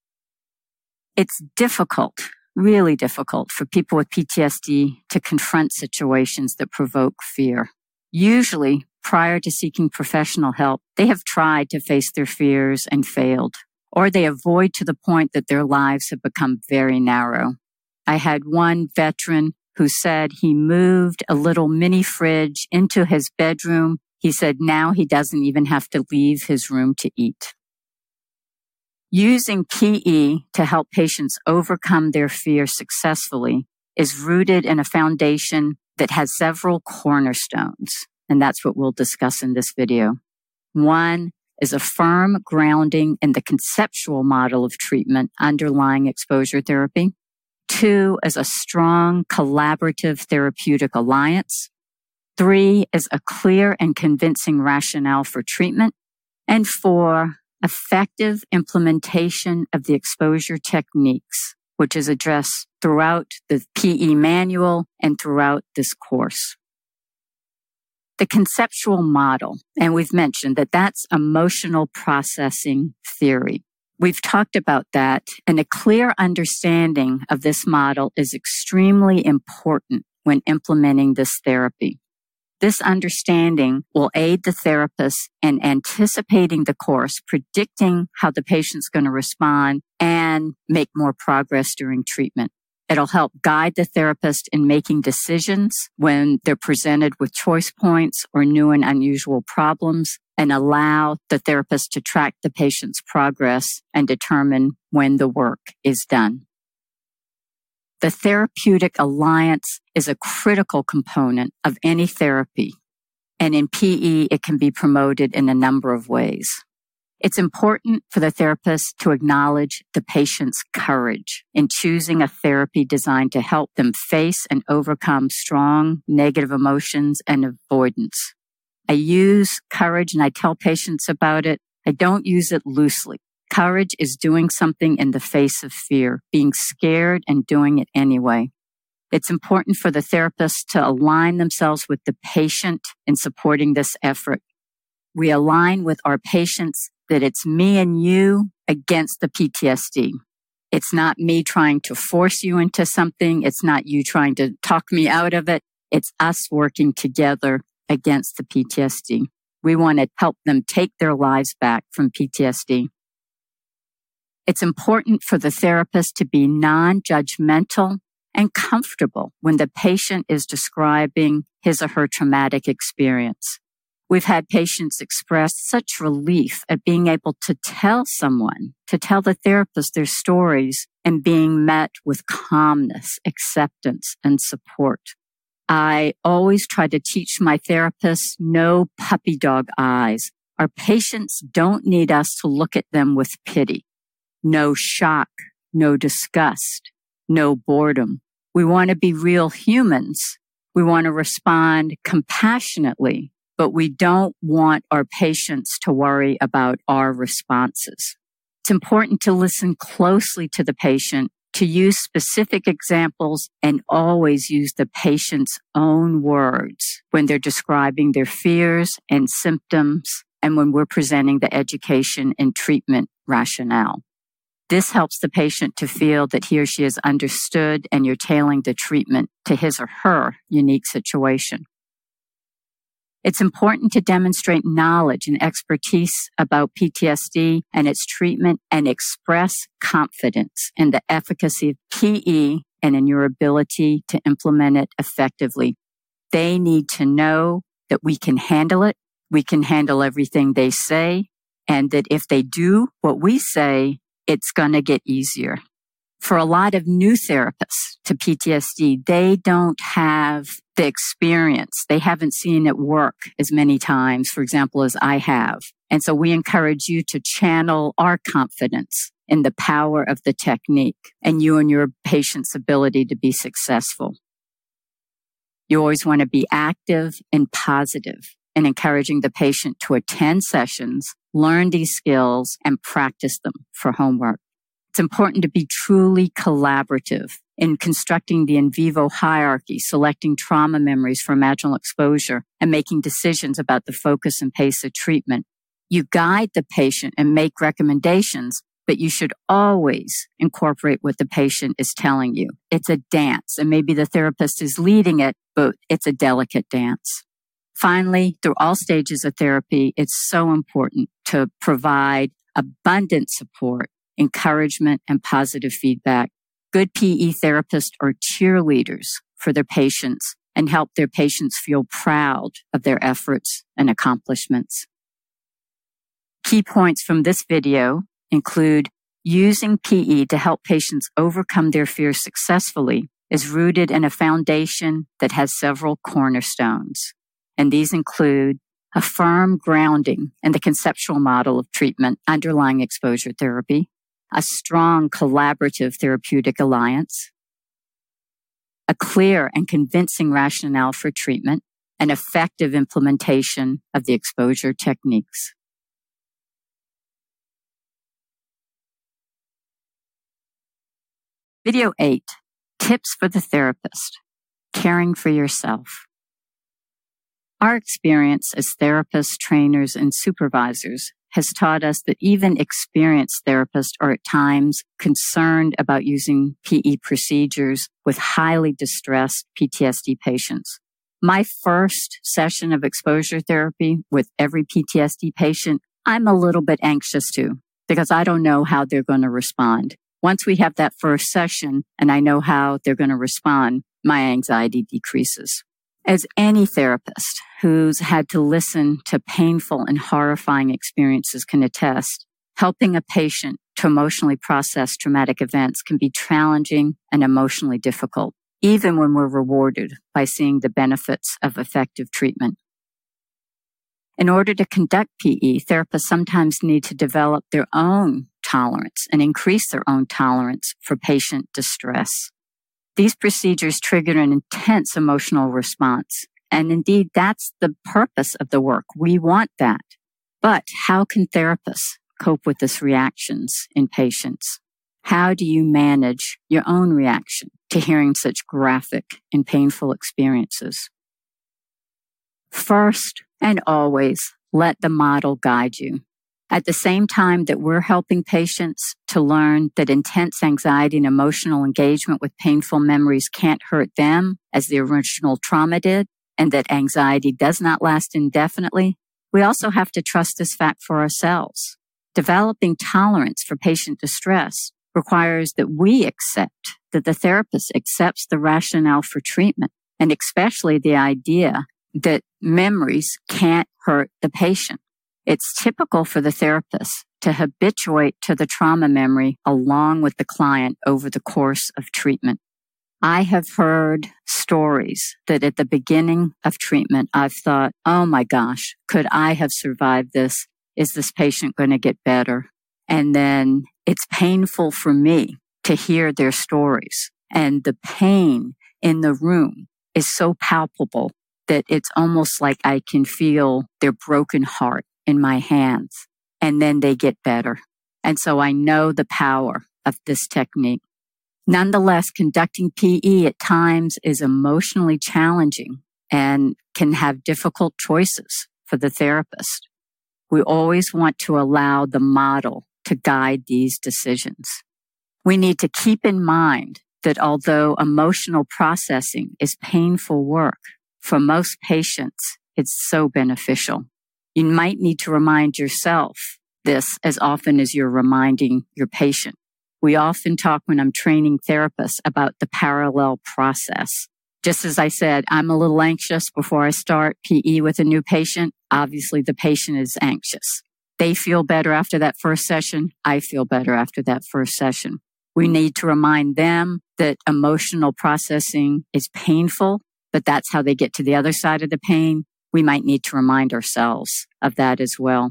It's difficult, really difficult for people with P T S D to confront situations that provoke fear. Usually, prior to seeking professional help, they have tried to face their fears and failed, or they avoid to the point that their lives have become very narrow. I had one veteran who said he moved a little mini fridge into his bedroom. He said now he doesn't even have to leave his room to eat. Using P E to help patients overcome their fear successfully is rooted in a foundation that has several cornerstones, and that's what we'll discuss in this video. One is a firm grounding in the conceptual model of treatment underlying exposure therapy. Two is a strong collaborative therapeutic alliance. Three is a clear and convincing rationale for treatment. And four, effective implementation of the exposure techniques, which is addressed throughout the P E manual and throughout this course. The conceptual model, and we've mentioned that that's emotional processing theory. We've talked about that, and a clear understanding of this model is extremely important when implementing this therapy. This understanding will aid the therapist in anticipating the course, predicting how the patient's going to respond, and make more progress during treatment. It'll help guide the therapist in making decisions when they're presented with choice points or new and unusual problems, and allow the therapist to track the patient's progress and determine when the work is done. The therapeutic alliance is a critical component of any therapy, and in P E, it can be promoted in a number of ways. It's important for the therapist to acknowledge the patient's courage in choosing a therapy designed to help them face and overcome strong negative emotions and avoidance. I use courage and I tell patients about it. I don't use it loosely. Courage is doing something in the face of fear, being scared and doing it anyway. It's important for the therapist to align themselves with the patient in supporting this effort. We align with our patients that it's me and you against the P T S D. It's not me trying to force you into something. It's not you trying to talk me out of it. It's us working together against the P T S D. We want to help them take their lives back from P T S D. It's important for the therapist to be non-judgmental and comfortable when the patient is describing his or her traumatic experience. We've had patients express such relief at being able to tell someone, to tell the therapist their stories, and being met with calmness, acceptance, and support. I always try to teach my therapists no puppy dog eyes. Our patients don't need us to look at them with pity. No shock, no disgust, no boredom. We want to be real humans We want to respond compassionately, but we don't want our patients to worry about our responses. It's important to listen closely to the patient, to use specific examples, and always use the patient's own words when they're describing their fears and symptoms and when we're presenting the education and treatment rationale. This helps the patient to feel that he or she is understood and you're tailoring the treatment to his or her unique situation. It's important to demonstrate knowledge and expertise about P T S D and its treatment and express confidence in the efficacy of P E and in your ability to implement it effectively. They need to know that we can handle it, we can handle everything they say, and that if they do what we say, it's going to get easier. For a lot of new therapists to P T S D, they don't have the experience. They haven't seen it work as many times, for example, as I have. And so we encourage you to channel our confidence in the power of the technique and you and your patient's ability to be successful. You always want to be active and positive in encouraging the patient to attend sessions, learn these skills, and practice them for homework. It's important to be truly collaborative in constructing the in vivo hierarchy, selecting trauma memories for imaginal exposure, and making decisions about the focus and pace of treatment. You guide the patient and make recommendations, but you should always incorporate what the patient is telling you. It's a dance, and maybe the therapist is leading it, but it's a delicate dance. Finally, through all stages of therapy, it's so important to provide abundant support, encouragement, and positive feedback. Good P E therapists are cheerleaders for their patients and help their patients feel proud of their efforts and accomplishments. Key points from this video include using P E to help patients overcome their fears successfully is rooted in a foundation that has several cornerstones. And these include a firm grounding in the conceptual model of treatment underlying exposure therapy, a strong collaborative therapeutic alliance, a clear and convincing rationale for treatment, and effective implementation of the exposure techniques. Video eight, Tips for the Therapist, Caring for Yourself. Our experience as therapists, trainers, and supervisors has taught us that even experienced therapists are at times concerned about using P E procedures with highly distressed P T S D patients. My first session of exposure therapy with every P T S D patient, I'm a little bit anxious too, because I don't know how they're going to respond. Once we have that first session and I know how they're going to respond, my anxiety decreases. As any therapist who's had to listen to painful and horrifying experiences can attest, helping a patient to emotionally process traumatic events can be challenging and emotionally difficult, even when we're rewarded by seeing the benefits of effective treatment. In order to conduct P E, therapists sometimes need to develop their own tolerance and increase their own tolerance for patient distress. These procedures trigger an intense emotional response. And indeed, that's the purpose of the work. We want that. But how can therapists cope with these reactions in patients? How do you manage your own reaction to hearing such graphic and painful experiences? First and always, let the model guide you. At the same time that we're helping patients to learn that intense anxiety and emotional engagement with painful memories can't hurt them as the original trauma did, and that anxiety does not last indefinitely, we also have to trust this fact for ourselves. Developing tolerance for patient distress requires that we accept, that the therapist accepts the rationale for treatment, and especially the idea that memories can't hurt the patient. It's typical for the therapist to habituate to the trauma memory along with the client over the course of treatment. I have heard stories that at the beginning of treatment, I've thought, oh my gosh, could I have survived this? Is this patient going to get better? And then it's painful for me to hear their stories, and the pain in the room is so palpable that it's almost like I can feel their broken heart in my hands, and then they get better. And so I know the power of this technique. Nonetheless, conducting P E at times is emotionally challenging and can have difficult choices for the therapist. We always want to allow the model to guide these decisions. We need to keep in mind that although emotional processing is painful work, for most patients, it's so beneficial. You might need to remind yourself this as often as you're reminding your patient. We often talk when I'm training therapists about the parallel process. Just as I said, I'm a little anxious before I start P E with a new patient. Obviously, the patient is anxious. They feel better after that first session. I feel better after that first session. We need to remind them that emotional processing is painful, but that's how they get to the other side of the pain. We might need to remind ourselves of that as well.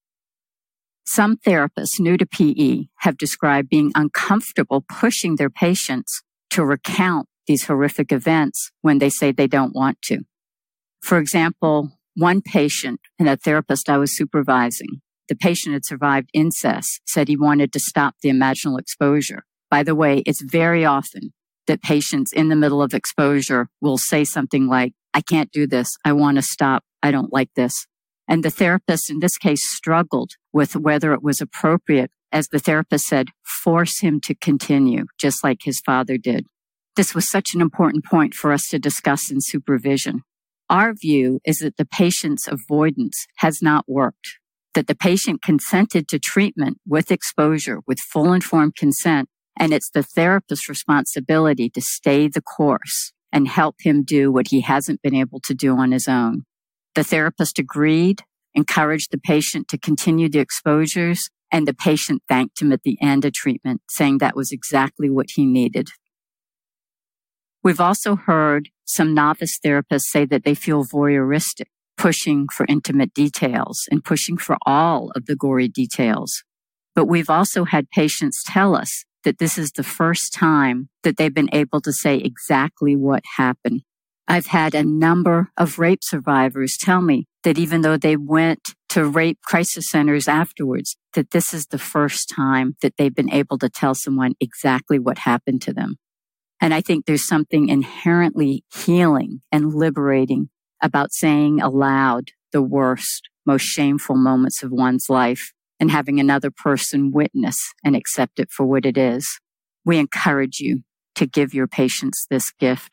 Some therapists new to P E have described being uncomfortable pushing their patients to recount these horrific events when they say they don't want to. For example, one patient and a therapist I was supervising, the patient had survived incest, said he wanted to stop the imaginal exposure. By the way, it's very often that patients in the middle of exposure will say something like, I can't do this. I want to stop. I don't like this. And the therapist in this case struggled with whether it was appropriate, as the therapist said, force him to continue, just like his father did. This was such an important point for us to discuss in supervision. Our view is that the patient's avoidance has not worked, that the patient consented to treatment with exposure, with full informed consent, and it's the therapist's responsibility to stay the course and help him do what he hasn't been able to do on his own. The therapist agreed, encouraged the patient to continue the exposures, and the patient thanked him at the end of treatment, saying that was exactly what he needed. We've also heard some novice therapists say that they feel voyeuristic, pushing for intimate details and pushing for all of the gory details. But we've also had patients tell us that this is the first time that they've been able to say exactly what happened. I've had a number of rape survivors tell me that even though they went to rape crisis centers afterwards, that this is the first time that they've been able to tell someone exactly what happened to them. And I think there's something inherently healing and liberating about saying aloud the worst, most shameful moments of one's life and having another person witness and accept it for what it is. We encourage you to give your patients this gift.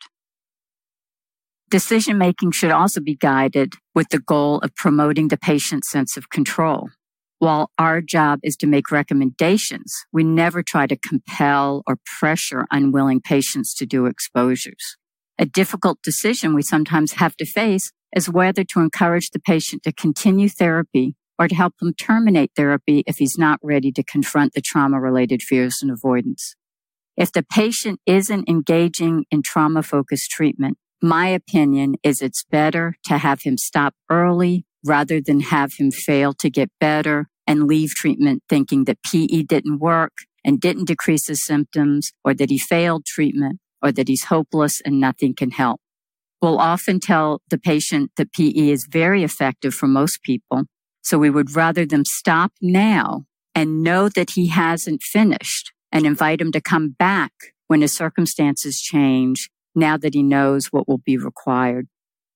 Decision-making should also be guided with the goal of promoting the patient's sense of control. While our job is to make recommendations, we never try to compel or pressure unwilling patients to do exposures. A difficult decision we sometimes have to face is whether to encourage the patient to continue therapy or to help him terminate therapy if he's not ready to confront the trauma-related fears and avoidance. If the patient isn't engaging in trauma-focused treatment, my opinion is it's better to have him stop early rather than have him fail to get better and leave treatment thinking that P E didn't work and didn't decrease his symptoms, or that he failed treatment, or that he's hopeless and nothing can help. We'll often tell the patient that P E is very effective for most people, so we would rather them stop now and know that he hasn't finished and invite him to come back when his circumstances change, now that he knows what will be required.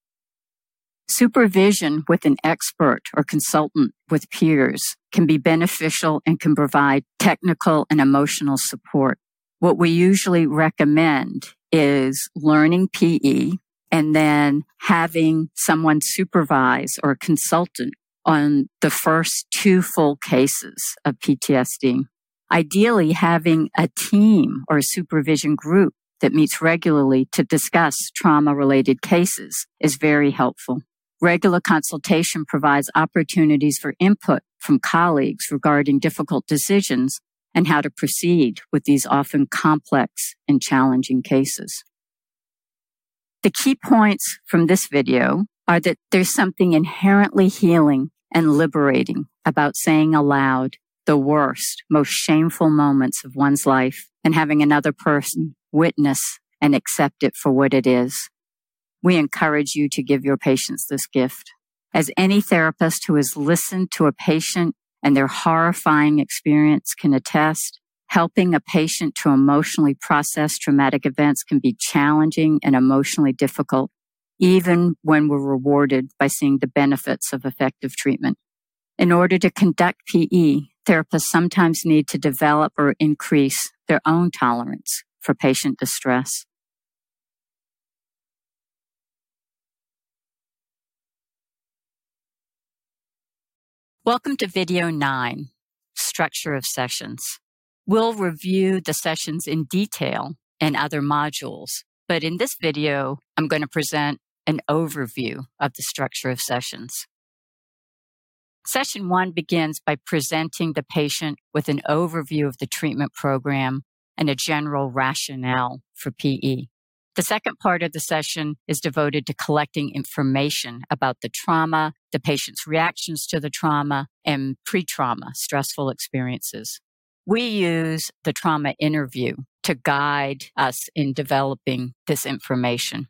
Supervision with an expert or consultant with peers can be beneficial and can provide technical and emotional support. What we usually recommend is learning P E and then having someone supervise or consultant on the first two full cases of P T S D. Ideally, having a team or a supervision group that meets regularly to discuss trauma-related cases is very helpful. Regular consultation provides opportunities for input from colleagues regarding difficult decisions and how to proceed with these often complex and challenging cases. The key points from this video are that there's something inherently healing and liberating about saying aloud the worst, most shameful moments of one's life and having another person witness and accept it for what it is. We encourage you to give your patients this gift. As any therapist who has listened to a patient and their horrifying experience can attest, helping a patient to emotionally process traumatic events can be challenging and emotionally difficult, even when we're rewarded by seeing the benefits of effective treatment. In order to conduct P E, therapists sometimes need to develop or increase their own tolerance for patient distress. Welcome to video nine, Structure of Sessions. We'll review the sessions in detail in other modules, but in this video, I'm going to present an overview of the structure of sessions. Session one begins by presenting the patient with an overview of the treatment program and a general rationale for P E. The second part of the session is devoted to collecting information about the trauma, the patient's reactions to the trauma, and pre-trauma stressful experiences. We use the trauma interview to guide us in developing this information.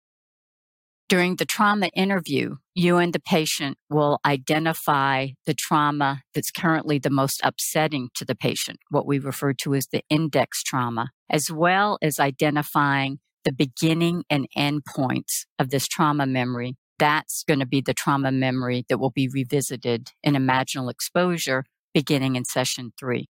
During the trauma interview, you and the patient will identify the trauma that's currently the most upsetting to the patient, what we refer to as the index trauma, as well as identifying the beginning and end points of this trauma memory. That's going to be the trauma memory that will be revisited in imaginal exposure beginning in session three.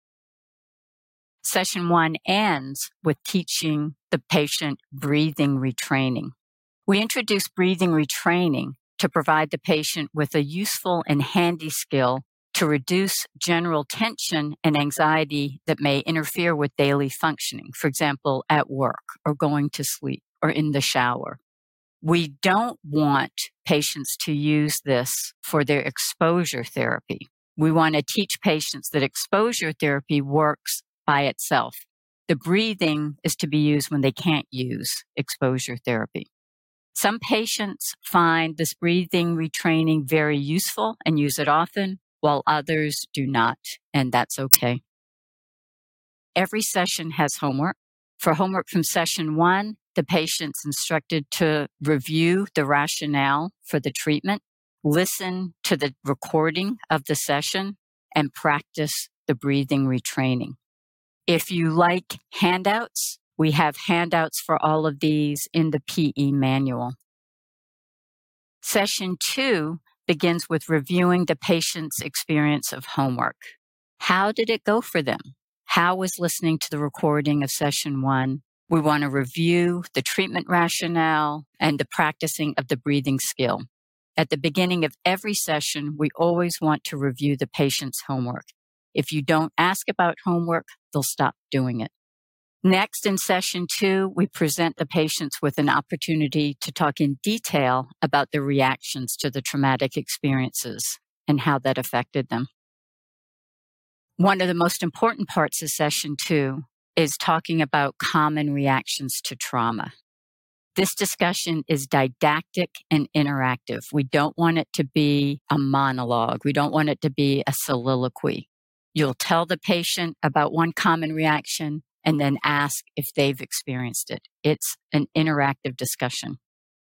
Session one ends with teaching the patient breathing retraining. We introduce breathing retraining to provide the patient with a useful and handy skill to reduce general tension and anxiety that may interfere with daily functioning, for example, at work or going to sleep or in the shower. We don't want patients to use this for their exposure therapy. We want to teach patients that exposure therapy works by itself. The breathing is to be used when they can't use exposure therapy. Some patients find this breathing retraining very useful and use it often, while others do not, and that's okay. Every session has homework. For homework from session one, the patient's instructed to review the rationale for the treatment, listen to the recording of the session, and practice the breathing retraining. If you like handouts, we have handouts for all of these in the P E manual. Session two begins with reviewing the patient's experience of homework. How did it go for them? How was listening to the recording of session one? We want to review the treatment rationale and the practicing of the breathing skill. At the beginning of every session, we always want to review the patient's homework. If you don't ask about homework, they'll stop doing it. Next, in session two, we present the patients with an opportunity to talk in detail about their reactions to the traumatic experiences and how that affected them. One of the most important parts of session two is talking about common reactions to trauma. This discussion is didactic and interactive. We don't want it to be a monologue. We don't want it to be a soliloquy. You'll tell the patient about one common reaction and then ask if they've experienced it. It's an interactive discussion.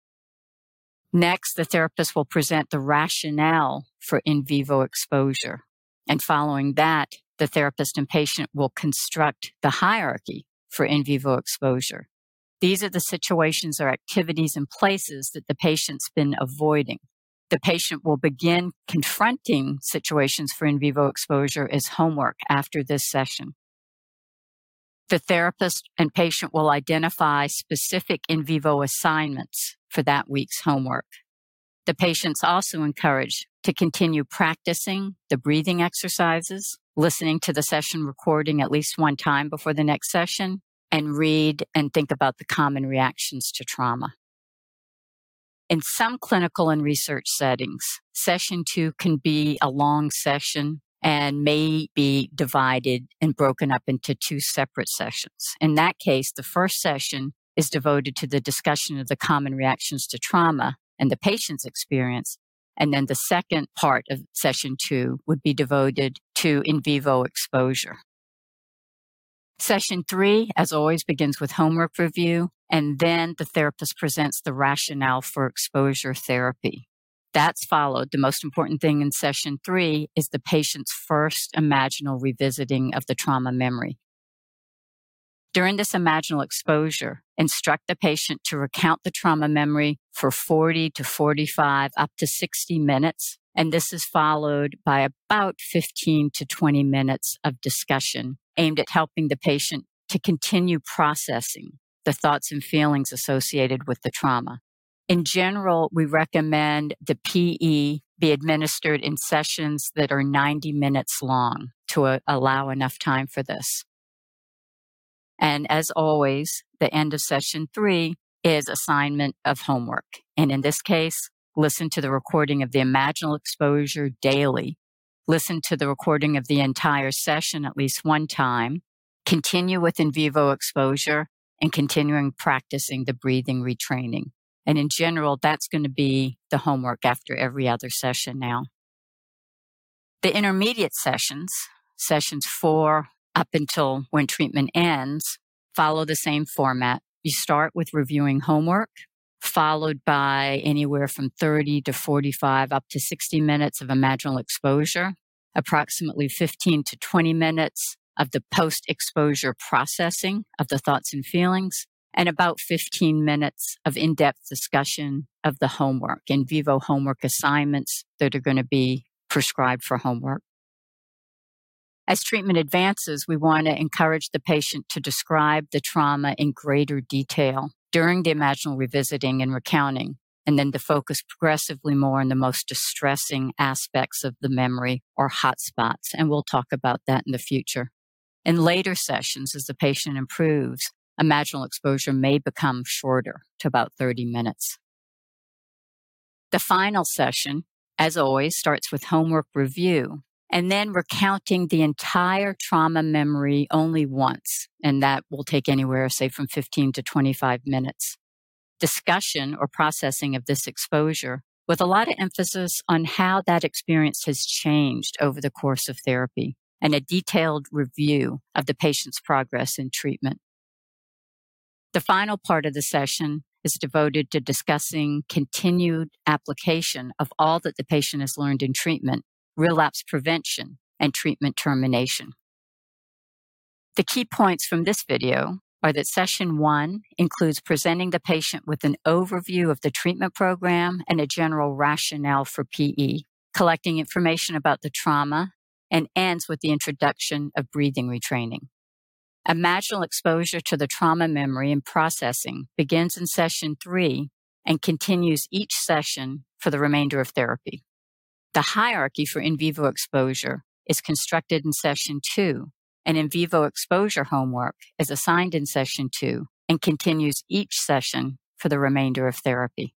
Next, the therapist will present the rationale for in vivo exposure. And following that, the therapist and patient will construct the hierarchy for in vivo exposure. These are the situations or activities and places that the patient's been avoiding. The patient will begin confronting situations for in vivo exposure as homework after this session. The therapist and patient will identify specific in vivo assignments for that week's homework. The patient's also encouraged to continue practicing the breathing exercises, listening to the session recording at least one time before the next session, and read and think about the common reactions to trauma. In some clinical and research settings, session two can be a long session and may be divided and broken up into two separate sessions. In that case, the first session is devoted to the discussion of the common reactions to trauma and the patient's experience. And then the second part of session two would be devoted to in vivo exposure. Session three, as always, begins with homework review, and then the therapist presents the rationale for exposure therapy. That's followed. The most important thing in session three is the patient's first imaginal revisiting of the trauma memory. During this imaginal exposure, instruct the patient to recount the trauma memory for forty to forty-five, up to sixty minutes. And this is followed by about fifteen to twenty minutes of discussion aimed at helping the patient to continue processing the thoughts and feelings associated with the trauma. In general, we recommend the P E be administered in sessions that are ninety minutes long to uh, allow enough time for this. And as always, the end of session three is assignment of homework. And in this case, listen to the recording of the imaginal exposure daily. Listen to the recording of the entire session at least one time. Continue with in vivo exposure and continuing practicing the breathing retraining. And in general, that's going to be the homework after every other session now. The intermediate sessions, sessions four up until when treatment ends, follow the same format. You start with reviewing homework, followed by anywhere from thirty to forty-five up to sixty minutes of imaginal exposure, approximately fifteen to twenty minutes of the post-exposure processing of the thoughts and feelings, and about fifteen minutes of in-depth discussion of the homework, in vivo homework assignments that are going to be prescribed for homework. As treatment advances, we want to encourage the patient to describe the trauma in greater detail during the imaginal revisiting and recounting, and then to focus progressively more on the most distressing aspects of the memory or hotspots, and we'll talk about that in the future. In later sessions, as the patient improves, imaginal exposure may become shorter to about thirty minutes. The final session, as always, starts with homework review and then recounting the entire trauma memory only once, and that will take anywhere, say, from fifteen to twenty-five minutes. Discussion or processing of this exposure with a lot of emphasis on how that experience has changed over the course of therapy and a detailed review of the patient's progress in treatment. The final part of the session is devoted to discussing continued application of all that the patient has learned in treatment, relapse prevention, and treatment termination. The key points from this video are that session one includes presenting the patient with an overview of the treatment program and a general rationale for P E, collecting information about the trauma, and ends with the introduction of breathing retraining. Imaginal exposure to the trauma memory and processing begins in session three and continues each session for the remainder of therapy. The hierarchy for in vivo exposure is constructed in session two, and in vivo exposure homework is assigned in session two and continues each session for the remainder of therapy.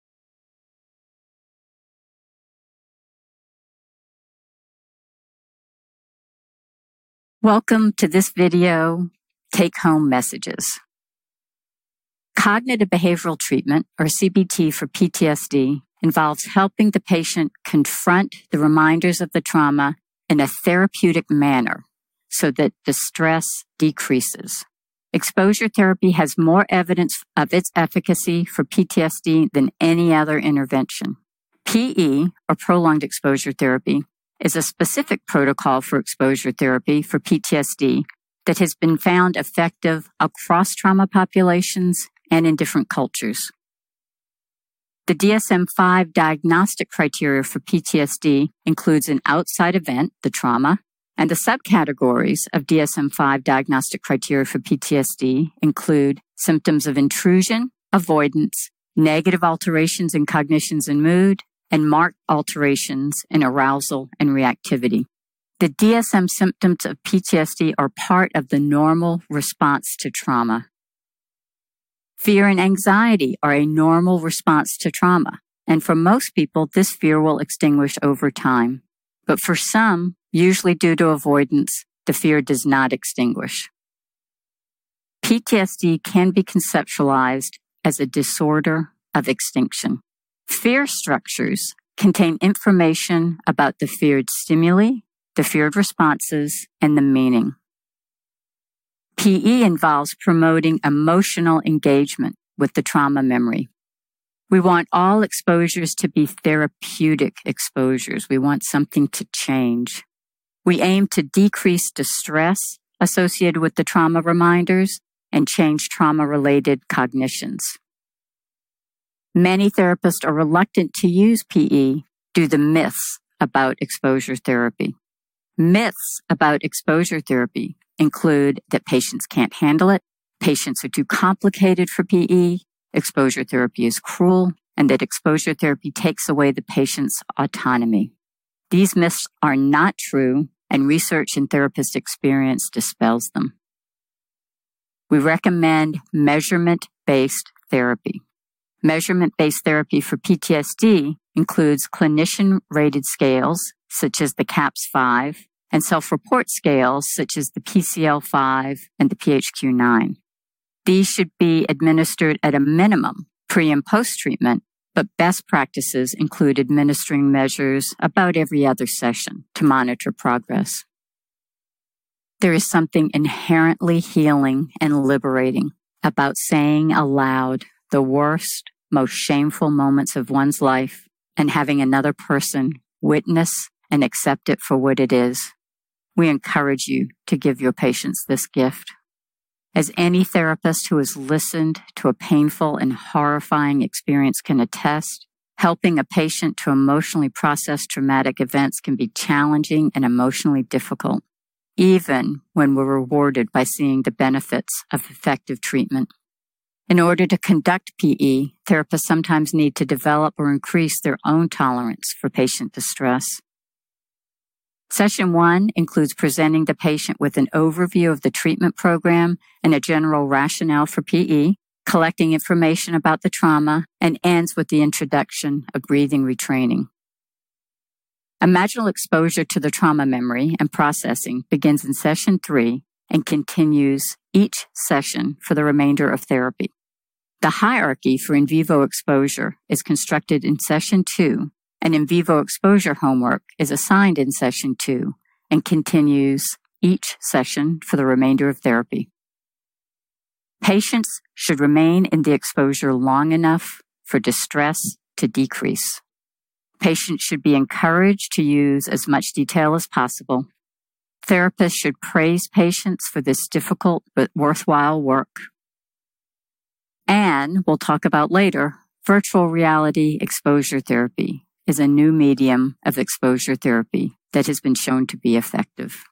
Welcome to this video take-home messages. Cognitive behavioral treatment, or C B T for P T S D, involves helping the patient confront the reminders of the trauma in a therapeutic manner so that the stress decreases. Exposure therapy has more evidence of its efficacy for P T S D than any other intervention. P E, or prolonged exposure therapy, is a specific protocol for exposure therapy for P T S D that has been found effective across trauma populations and in different cultures. The D S M five diagnostic criteria for P T S D includes an outside event, the trauma, and the subcategories of D S M five diagnostic criteria for P T S D include symptoms of intrusion, avoidance, negative alterations in cognitions and mood, and marked alterations in arousal and reactivity. The D S M symptoms of P T S D are part of the normal response to trauma. Fear and anxiety are a normal response to trauma, and for most people, this fear will extinguish over time. But for some, usually due to avoidance, the fear does not extinguish. P T S D can be conceptualized as a disorder of extinction. Fear structures contain information about the feared stimuli, the feared responses, and the meaning. P E involves promoting emotional engagement with the trauma memory. We want all exposures to be therapeutic exposures. We want something to change. We aim to decrease distress associated with the trauma reminders and change trauma-related cognitions. Many therapists are reluctant to use P E due to myths about exposure therapy. Myths about exposure therapy include that patients can't handle it, patients are too complicated for P E, exposure therapy is cruel, and that exposure therapy takes away the patient's autonomy. These myths are not true, and research and therapist experience dispels them. We recommend measurement-based therapy. Measurement-based therapy for P T S D includes clinician-rated scales, such as the CAPS five, and self-report scales, such as the P C L five and the P H Q nine. These should be administered at a minimum pre- and post-treatment, but best practices include administering measures about every other session to monitor progress. There is something inherently healing and liberating about saying aloud the worst, most shameful moments of one's life and having another person witness and accept it for what it is. We encourage you to give your patients this gift. As any therapist who has listened to a painful and horrifying experience can attest, helping a patient to emotionally process traumatic events can be challenging and emotionally difficult, even when we're rewarded by seeing the benefits of effective treatment. In order to conduct P E, therapists sometimes need to develop or increase their own tolerance for patient distress. Session one includes presenting the patient with an overview of the treatment program and a general rationale for P E, collecting information about the trauma, and ends with the introduction of breathing retraining. Imaginal exposure to the trauma memory and processing begins in session three and continues each session for the remainder of therapy. The hierarchy for in vivo exposure is constructed in session two, and in vivo exposure homework is assigned in session two and continues each session for the remainder of therapy. Patients should remain in the exposure long enough for distress to decrease. Patients should be encouraged to use as much detail as possible. Therapists should praise patients for this difficult but worthwhile work. And we'll talk about later, virtual reality exposure therapy is a new medium of exposure therapy that has been shown to be effective.